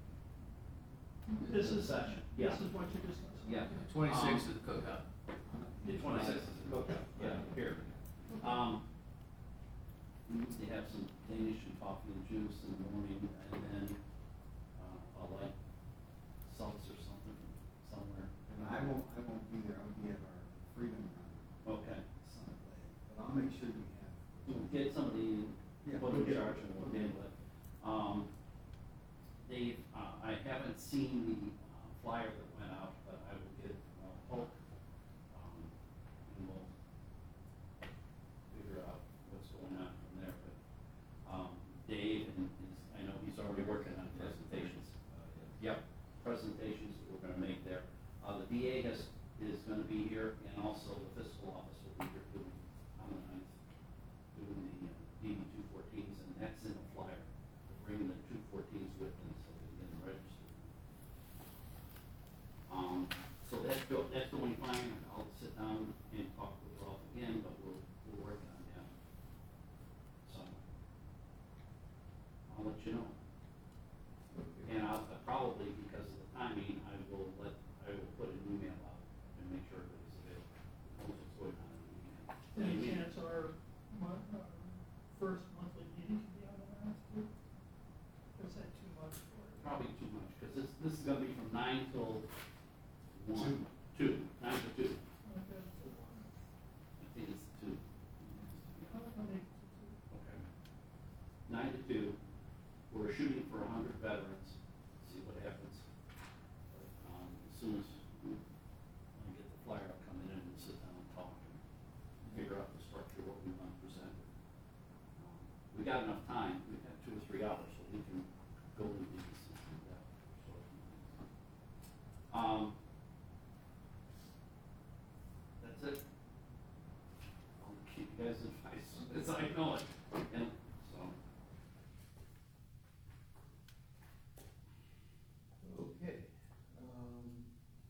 This the is, session. Yeah. this is what you're discussing. Yeah. Twenty-sixth Um, is the cookout. The twenty-sixth is the cookout, yeah, here. Um, we need to have some Danish and coffee and juice in the morning, and then, uh, a light seltzer or something somewhere. And I won't, I won't be there, I'll be at our Freedom Run. Okay. Sunday, but I'll make sure we have. We'll get somebody Yeah, put we'll in get- charge and we'll handle it. Um, Dave, uh, I haven't seen the uh, flyer that went out, but I will get, uh, Polk, um, and we'll figure out what's going on from there, but, um, Dave and his, I know he's already working on presentations. Yep, presentations that we're gonna make there. Uh, the D A has, is gonna be here, and also the fiscal office will be here doing, on the ninth, doing the uh, D D two fourteens, and that's in the flyer. Bringing the two fourteens with them so they can get them registered. Um, so that's go, that's going fine. I'll sit down and talk with Ralph again, but we're, we're working on that. So, I'll let you know. And I'll, uh, probably because of the timing, I will let, I will put an email out and make sure everybody's available. Knows what's going on in the email. Any chance our, mon- our first monthly meeting can be on the ninth too? Or is that too much for it? Probably too much, because this, this is gonna be from nine till one, two, nine to two. Okay, so one. I think it's two. I'll- I'll make it to two. Okay. Nine to two, we're shooting for a hundred veterans, see what happens. But, um, as soon as, got enough time, we have two or three hours, so we can go into these and do that. sort of thing. Um, that's it. I'll keep you guys advised as I know it, and so. Okay, um,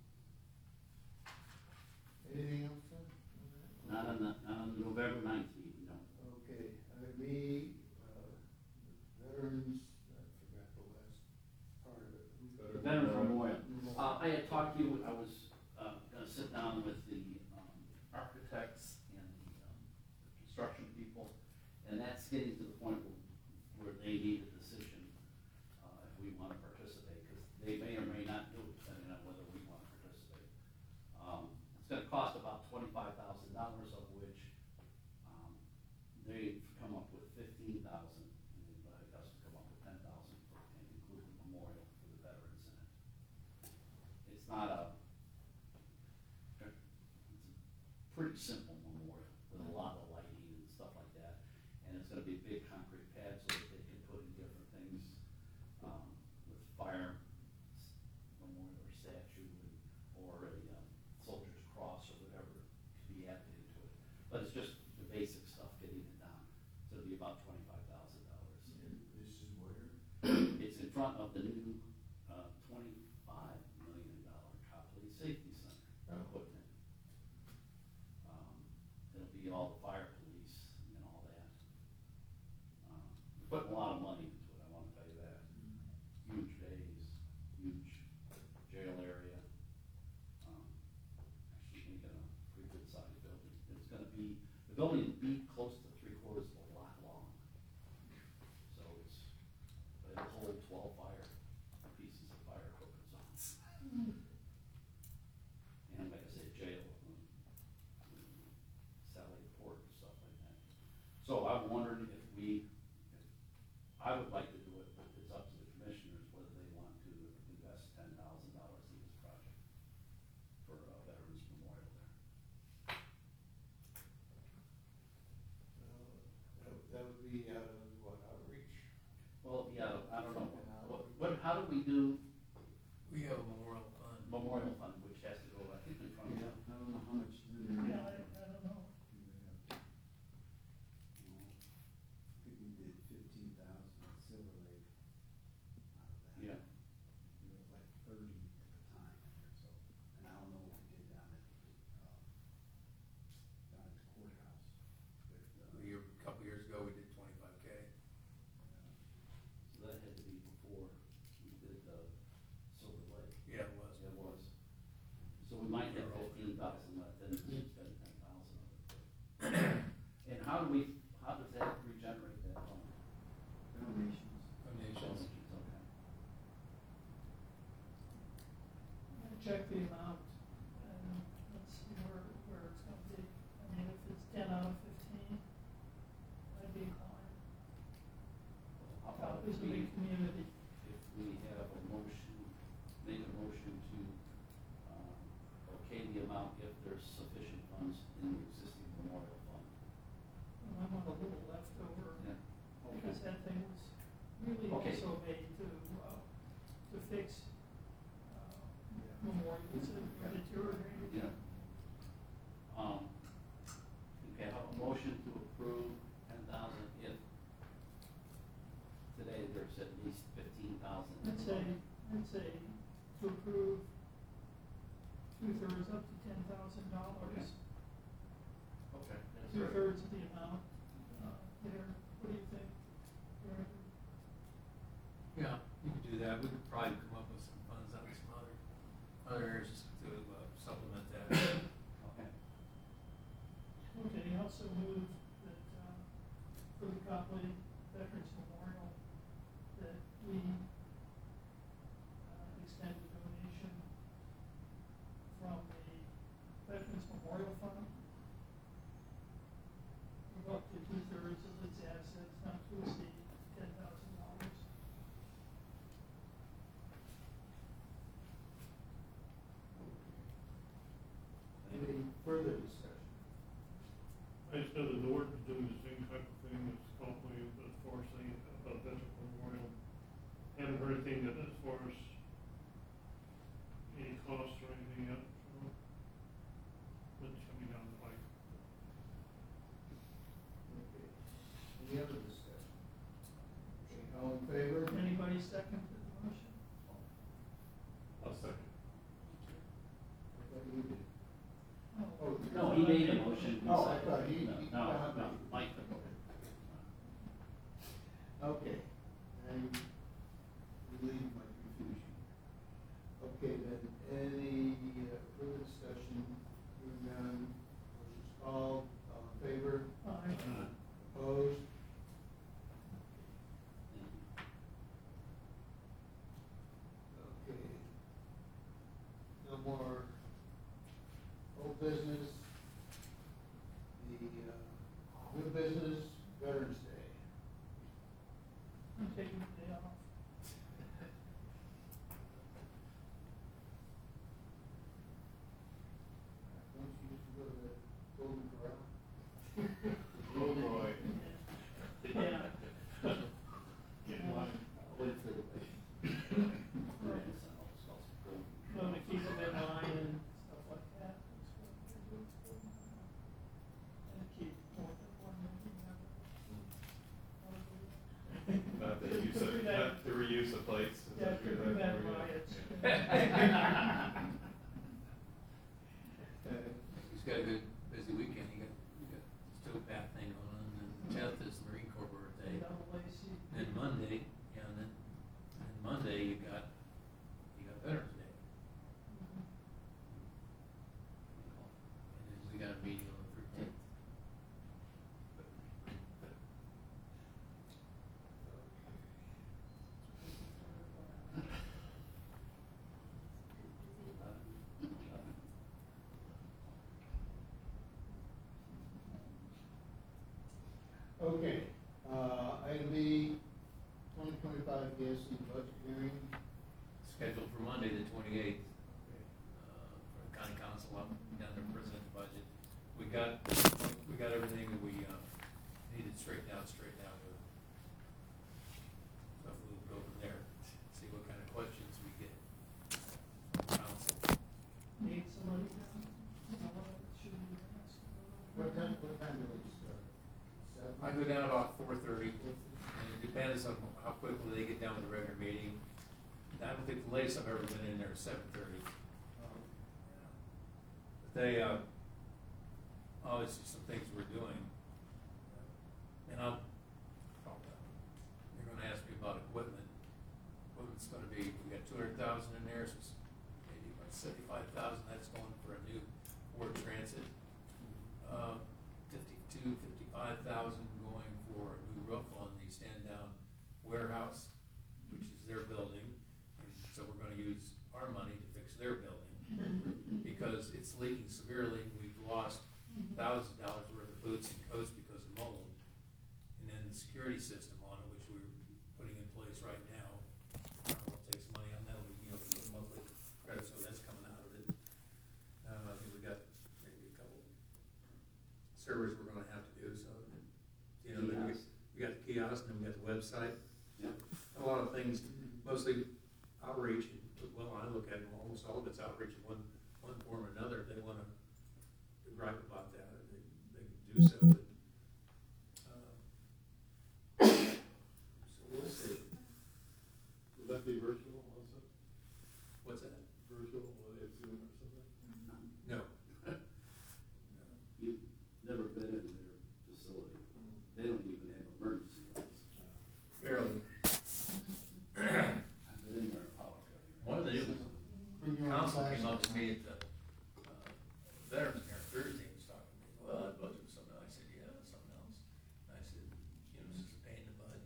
anything else, sir? Not on the, not on November nineteenth, no. Okay, uh, me, uh, veterans, I forgot the last part of it. Veterans Memorial. Uh, I had talked to you, I was, uh, gonna sit down with the, um, architects and the, um, the construction people, and that's getting to the point where, where they need a decision, uh, if we wanna participate, because they may or may not do it, depending on whether we wanna participate. Um, it's gonna cost about twenty-five thousand dollars, of which, um, they've come up with fifteen thousand, and they've invited us to come up with ten thousand, and include the memorial for the veterans in it. It's not a, it's a pretty simple memorial, with a lot of lighting and stuff like that, and it's gonna be a big concrete pad so that they can put in different things, um, with fire s- memorial or statue, and, or a, um, soldier's cross or whatever to be added into it. But it's just the basic stuff, getting it down, so it'll be about twenty-five thousand dollars. This is where? It's in front of the new, uh, twenty-five million dollar Copley Safety Center they're putting in. Um, it'll be all the fire police and all that. Um, we're putting a lot of money into it, I wanna tell you that. Huge bays, huge jail area. Um, actually making a pretty good sized building. It's gonna be, the building will be close to three quarters of a lot long. So it's, it'll hold twelve fire, pieces of fire equipment zones. And like I said, jail, um, satellite port and stuff like that. So I'm wondering if we, if, I would like to do it, but it's up to the commissioners whether they want to invest ten thousand dollars in this project for a Veterans Memorial there. That, that would be out of what, outreach? Well, yeah, I don't know, what, what, how do we do We have a memorial fund. memorial fund, which has to go, I think, in front of Yeah, you? I don't know how much. Yeah, I, I don't know. I think we did fifteen thousand at Silver Lake out of that. Yeah. It was like thirty at the time, so, and I don't know what we did down at, um, down at the courthouse. But, uh, A year, a couple years ago, we did twenty-five K. So that had to be before we did, uh, Silver Lake. Yeah, it was. It was. So we might have fifteen thousand left, then it's spend ten thousand of it. And how do we, how does that regenerate that fund? Donations. Donations. Okay. I'm gonna check the amount, and let's see where, where it's gonna be. I mean, if it's ten out of fifteen, I'd be inclined. How about Copley's if a big we, community. if we have a motion, make a motion to, um, okay the amount if there's sufficient funds in the existing memorial fund? And I want a little left over, Yeah. because that thing was really Okay. also made to, uh, to fix, uh, memorials that were deteriorated. Yeah. Um, okay, I have a motion to approve ten thousand if today there's at least fifteen thousand. I'd say, I'd say to approve two-thirds up to ten thousand dollars. Okay, that's right. Two-thirds of the amount, uh, there, what do you think? Eric? Yeah, you could do that. We could probably come up with some funds out of some other, other areas just to uh, supplement that. Okay. Okay, he also moved that, uh, for the Copley Veterans Memorial, that we, uh, extend a donation from the Veterans Memorial Fund costs or anything yet, so that's coming down the pipe. Okay. Any other discussion? Okay, all in favor? Anybody second the motion? I'll second. I thought you did. Oh. No, he made a motion. we Oh, I seconded. thought he- No, he- No, uh, no, Mike took over. Okay, I relieve my confusion. Okay, then, any uh, further discussion? Hearing none, motion's called, all in favor? Aye. Opposed? Okay. No more old business. The, uh, new business, Veterans Day. I'm taking the day off. Don't you used to go to the Golden Corral? Oh, boy. Yeah. Going to keep them in line and stuff like that. And keep more than one meeting member. Not the use of, not the reuse of plates. Is Yeah, that to good? prevent That- riots. He's got a good, busy weekend, you got, you got the stove bath thing going on, and the tenth is the Marine Corps birthday. Double A C. Then Monday, yeah, and then, and Monday you got, you got Veterans Day. And then we got a meeting on the thirteenth. Okay, uh, item B, twenty twenty-five P S C budget hearing. Scheduled for Monday, the twenty-eighth, uh, for the county council, up down there present the budget. We got, we got everything that we, uh, needed straightened out, straightened out with. So we'll go from there, see what kind of questions we get from council. Need somebody down? Someone that should be asked. What time, what time do we start? Seven? I go down about four thirty, and it depends on how quickly they get down with the regular meeting. I don't think the latest I've ever been in there is seven thirty. But they, uh, obviously some things we're doing. And I'll, you're gonna ask me about equipment. Equipment's gonna be, we got two hundred thousand in there, so it's maybe about seventy-five thousand, that's going for a new Ford Transit. Uh, fifty-two, fifty-five thousand going for a new roof on the stand-down warehouse, which is their building. And so we're gonna use our money to fix their building, because it's leaking severely, and we've lost thousand dollars worth of boots and coats because of mold. And then the security system on it, which we're putting in place right now, I don't know, we'll take some money on that, we, you know, we put monthly credit, so that's coming out of it. Uh, I think we got maybe a couple servers we're gonna have to do, so, you know, then we, we got the kiosk, and then we got the website. Yeah. A lot of things, mostly outreach, well, I look at it, almost all of it's outreach in one, one form or another, if they wanna gripe about that, they, they can do so. Uh, So we'll see. Will that be virtual also? What's that? Virtual, will it Zoom or something? No. You've never been in their facility. They don't even have emergency lights. Barely. I've been in there, apologize. One of the new Bring your own council came up to flashlight. me at the, uh, Veterans Fair Thursday, and was talking to me, well, that budget was something, I said, yeah, that's something else. And I said, you know, this is a pain in the butt.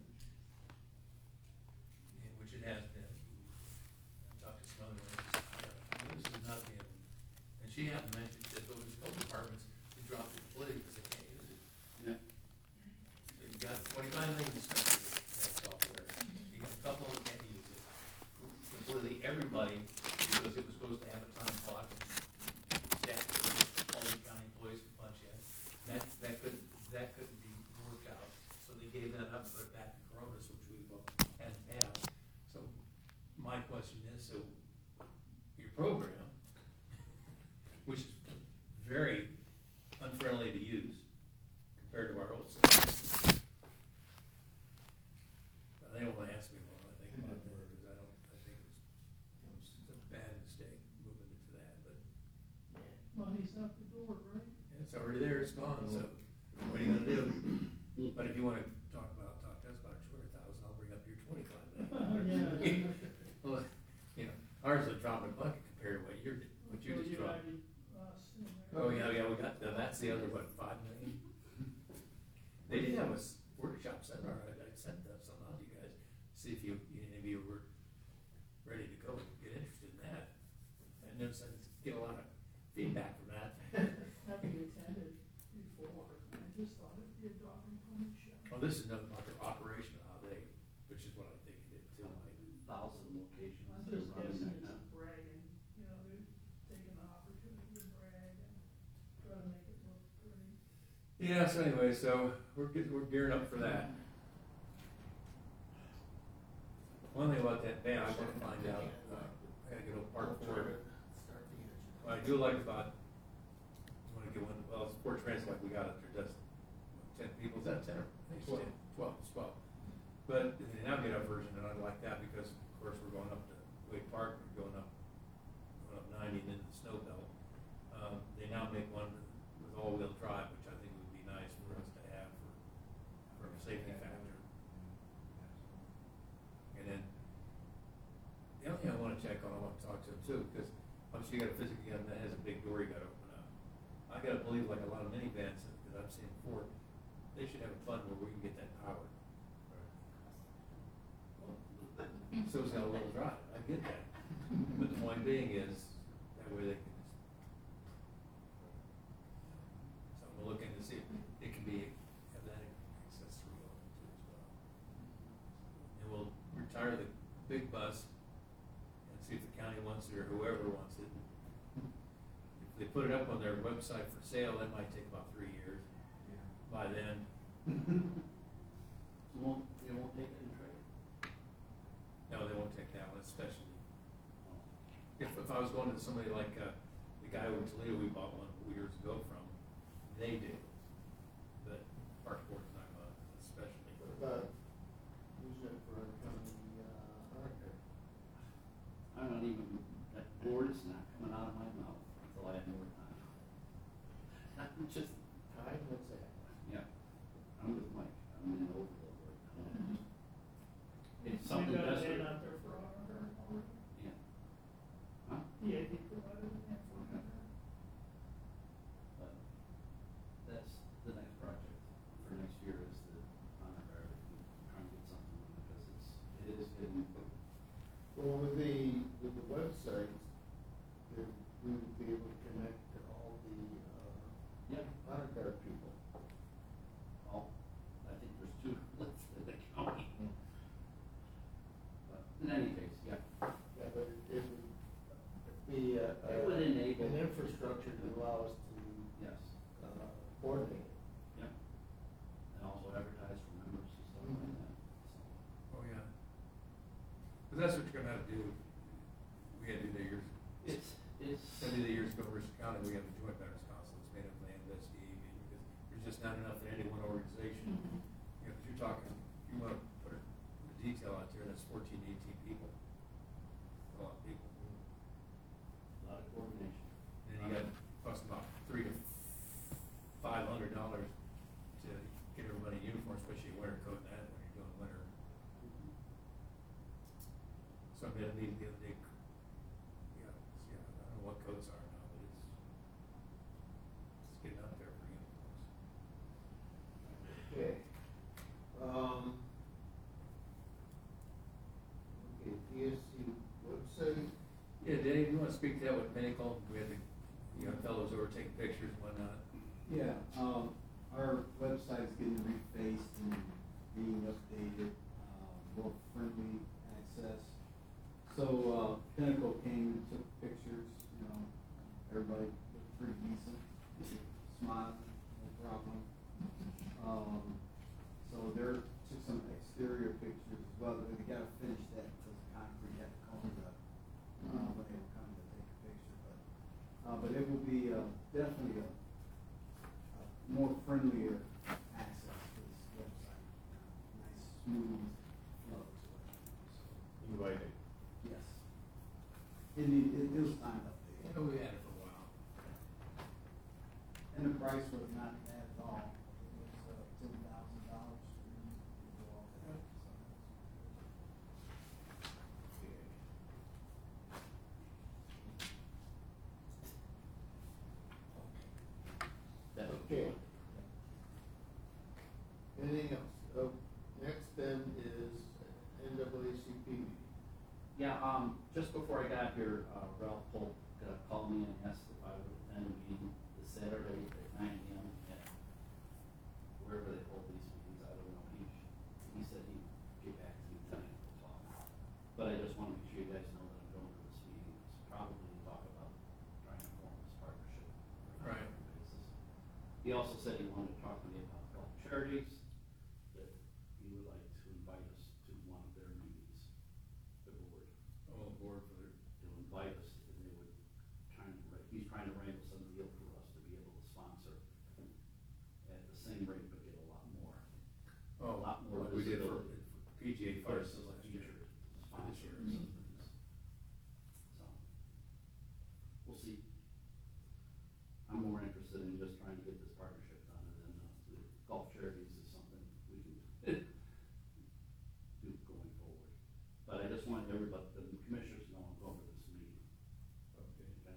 And which it has been. I talked to some other ones, uh, this is not being, and she happened to mention, that those health departments, they dropped it completely because they can't use it. Yeah. You've got twenty-five million stuff with that software, you got a couple that can't use it. Completely everybody, because it was supposed to have a time clock, that, all the county employees could punch in. That, that couldn't, that couldn't be worked out, so they gave that up, put it back to Coronas, which we hadn't had. So, my question is, so, your program, already there, it's gone, so what are you gonna do? But if you wanna talk about, talk to us about two hundred thousand, I'll bring up your twenty-five then. Well, you know, ours is a drop in the bucket compared to what you're, what you just dropped. Oh, yeah, yeah, we got, that's the other, what, five million? They did have a s- workshop seminar, I, I sent that some out to you guys, see if you, any of you were ready to go, get interested in that. And then I get a lot of feedback from that. Having attended before, I just thought it'd be a drop in the show. Well, this is nothing about their operation, how they, which is what I think it is too. Thousand locations. I'm they're just running guessing right it's now. bragging, you know, they're taking the opportunity to brag and try to make it look pretty. Yeah, so anyway, so we're getting, we're gearing up for that. One thing about that van, I want to find out, uh, I gotta get a part for it. What I do like about, I wanna get one, well, it's Ford Trans, like we got it, there's just ten people, is that ten or? I think it's ten, twelve, it's twelve. But the Navigator version, and I like that because, of course, we're going up to Wade Park, we're going up, going up ninety and into the snow belt. Um, they now make one with all-wheel drive, which I think would be nice for us to have for, for a safety factor. And then, the other thing I wanna check on, I wanna talk to them too, because obviously you got a physical gun that has a big door you gotta open up. I gotta believe like a lot of minivans that I've seen before, they should have a button where we can get that powered. So it's got a little drive, I get that. But the point being is, that way they can just. So I'm looking to see if it can be, have that accessory on it too as well. And we'll retire the big bus and see if the county wants it or whoever wants it. If they put it up on their website for sale, that might take about three years. By then. It won't, it won't take it in trade. No, they won't take that one, especially. If, if I was going to somebody like, uh, the guy over in Toledo, we bought one years ago from, they do. But Park Board's not gonna, especially. What about using it for a county, uh, auditor? I'm not even, that word is not coming out of my mouth until I have more time. I'm just, Time, what's that? yeah, I'm with Mike, I'm in overload right now. It's something You got a desperate. van out there for auditor already? Yeah. Huh? Yeah, he provided a van for Okay. auditor. But that's the next project for next year is the honor guard, trying to get something, because it's, it is getting, Well, with the, with the website, then we would be able to connect to all the, uh, yeah, honor guard people. well, I think there's two lists in the county. But in any case, yeah, Yeah, but it, it would be, uh, It would enable- an infrastructure to allow us to, yes, uh, coordinate. yeah. And also advertise for members and stuff like that, so. Oh, yeah. But that's what you're gonna have to do. We had to do that years. It's, it's. I did that years ago in Mercer County, we have a joint veterans council, it's made up of land, S D A, because there's just not enough in any one organization. You know, 'cause you're talking, you wanna put a, put a detail out there, that's fourteen, eighteen people. A lot of people. A lot of coordination. And then you got, cost about three to five hundred dollars to get everybody in uniform, especially a winter coat and that, when you're doing winter. Somebody that needs the other day, yeah, yeah, I don't know what coats are now, but it's, it's getting up there for uniforms. Okay. Um. Okay, P S C website, Yeah, Dave, you wanna speak to that with Pinnacle? We had the, you know, fellows over taking pictures and whatnot. Yeah, um, our website's getting refaced and being updated, uh, more friendly access. So, uh, Pinnacle came and took pictures, you know, everybody looked pretty decent, smiling, no problem. Um, so there, took some exterior pictures as well, but they gotta finish that because the concrete had to come up, uh, when they were coming to take a picture, but, uh, but it will be, uh, definitely a, a more friendlier access to this website, nice smooth flow to it, so. inviting. Yes. It need, it, it was time to update. You know, we had it for a while. and the price was not bad at all. It was, uh, ten thousand dollars for me to do all that, That- Okay. Anything else? Oh, next then is N double A C P meeting. Yeah, um, just before I got here, uh, Ralph Polk, uh, called me and asked if I would attend a meeting this Saturday at nine A M at wherever they hold these meetings, I don't know, he, he said he'd get back to me tonight at twelve. But I just wanna make sure you guys know that I'm going to this meeting, it's probably to talk about trying to form this partnership. on a Right. regular basis. He also said he wanted to talk to me about Gulf Charities, that he would like to invite us to one of their meetings, the board. Oh, board for their. To invite us, and they would trying to, wra- he's trying to wrangle some deal for us to be able to sponsor at the same rate, but get a lot more. Oh, A lot more like we did for, visibility. for P G A First Versus a last year. future This sponsor year. or something. So, we'll see. I'm more interested in just trying to get this partnership done, and then, uh, the Gulf Charities is something we can do going forward. But I just want everybody, the commissioners know I'm going to this meeting. Okay. Okay?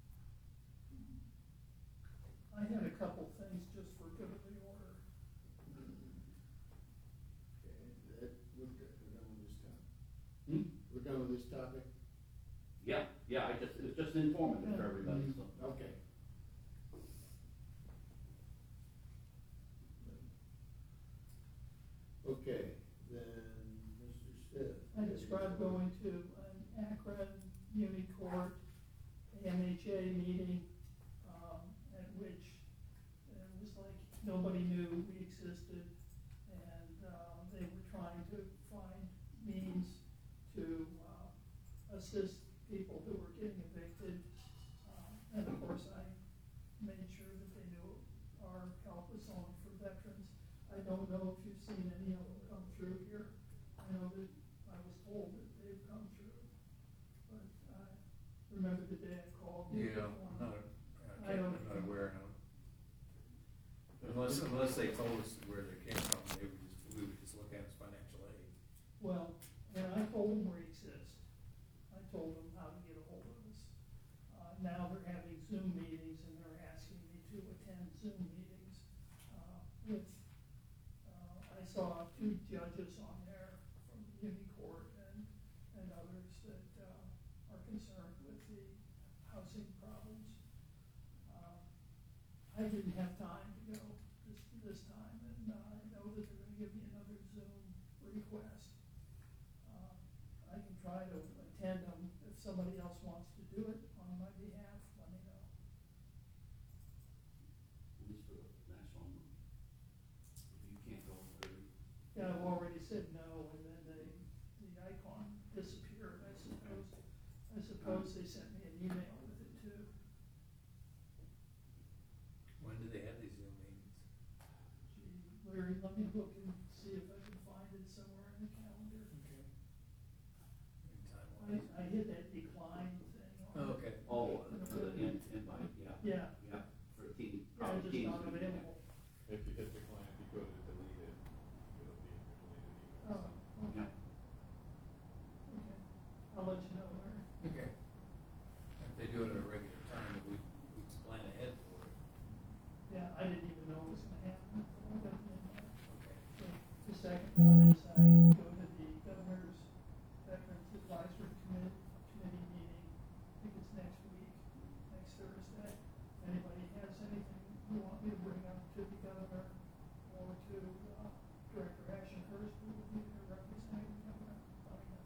I had a couple things just for good of the order. Okay, that, we're good, we're done with this topic. Hmm? We're done with this topic? Yeah, yeah, I just, it's just informative for everybody, so. Okay. Okay, then, Mister Smith. I described going to an Akron Muni Court A M H A meeting, um, at which it was like nobody knew we existed, and, uh, they were trying to find means to, uh, assist people who were getting evicted. Uh, and of course, I made sure that they knew our help was only for veterans. I don't know if you've seen any of them come through here. I know that I was told that they've come through, but I remember the day I called. you Yeah, for I'm one. not, I I don't- can't, I'm not aware of. Unless, unless they told us where they came from, they would just, we would just look at it as financial aid. Well, and I told them we exist. I told them how to get a hold of us. Uh, now they're having Zoom meetings and they're asking me to attend Zoom meetings, uh, with, uh, I saw two judges on there from the Muni Court and, and others that, uh, are concerned with the housing problems. Uh, I didn't have time to go this, this time, and uh, I know that they're gonna give me another Zoom request. Uh, I can try to attend them, if somebody else wants to do it on my behalf, let me know. At least for the national, if you can't go, whatever. Yeah, I've already said no, and then they, the icon disappeared, I suppose. I suppose they sent me an email with it too. When do they have these Zoom meetings? Gee, Larry, let me look and see if I can find it somewhere in the calendar. Okay. Anytime I, wise. I hit that decline thing on. Oh, okay. Oh, for the in- invite, yeah. Yeah, Yeah, for team, yeah, probably just teams. not available. If you hit the client, you go to delete it, it'll be in your deleted email. Oh, okay, Yeah. okay. I'll let you know, Larry. Okay. If they do it at a regular time, we, we can plan ahead for it. Yeah, I didn't even know it was gonna happen. I got the invite. Okay. So, the second one is I go to the governor's Veterans Advisory Committee, committee meeting. I think it's next week, next Thursday. If anybody has anything you want me to bring up to the governor or to, uh, Director Ashenhurst, who will be there representing the governor, let me know.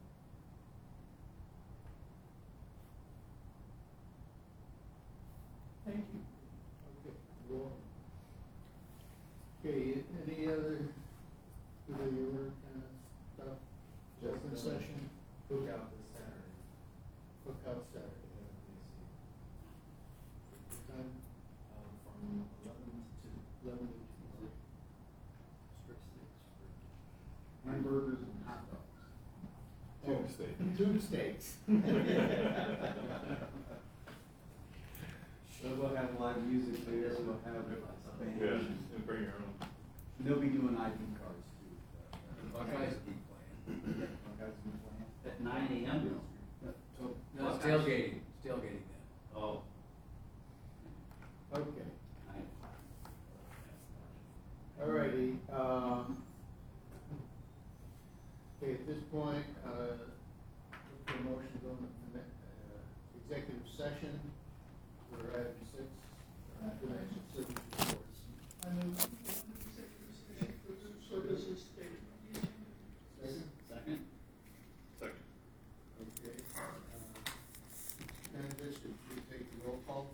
Thank you. Okay, well, okay, any other, do they work kind of stuff? Open Just, uh, session, Cookout this Saturday. cookout Saturday, what time? Um, from eleven to two. Eleven to two. Strict stakes for. Hamburgers and hot dogs. Tube Oh, steak. Tube steaks. So we'll have live music there, we'll have have a band. Yeah, and bring your own. And they'll be doing I D cards too. Buckeyes keep playing. Buckeyes be playing. At nine AM? So, No, it's tailgating, it's tailgating then. Oh. Okay, I- alrighty, um, okay, at this point, uh, look for a motion to go into, uh, executive session for item six, uh, financial service reports. I move to go into executive session for the services stated. Second? Second? Second. Okay, uh, and this, would you take the roll call?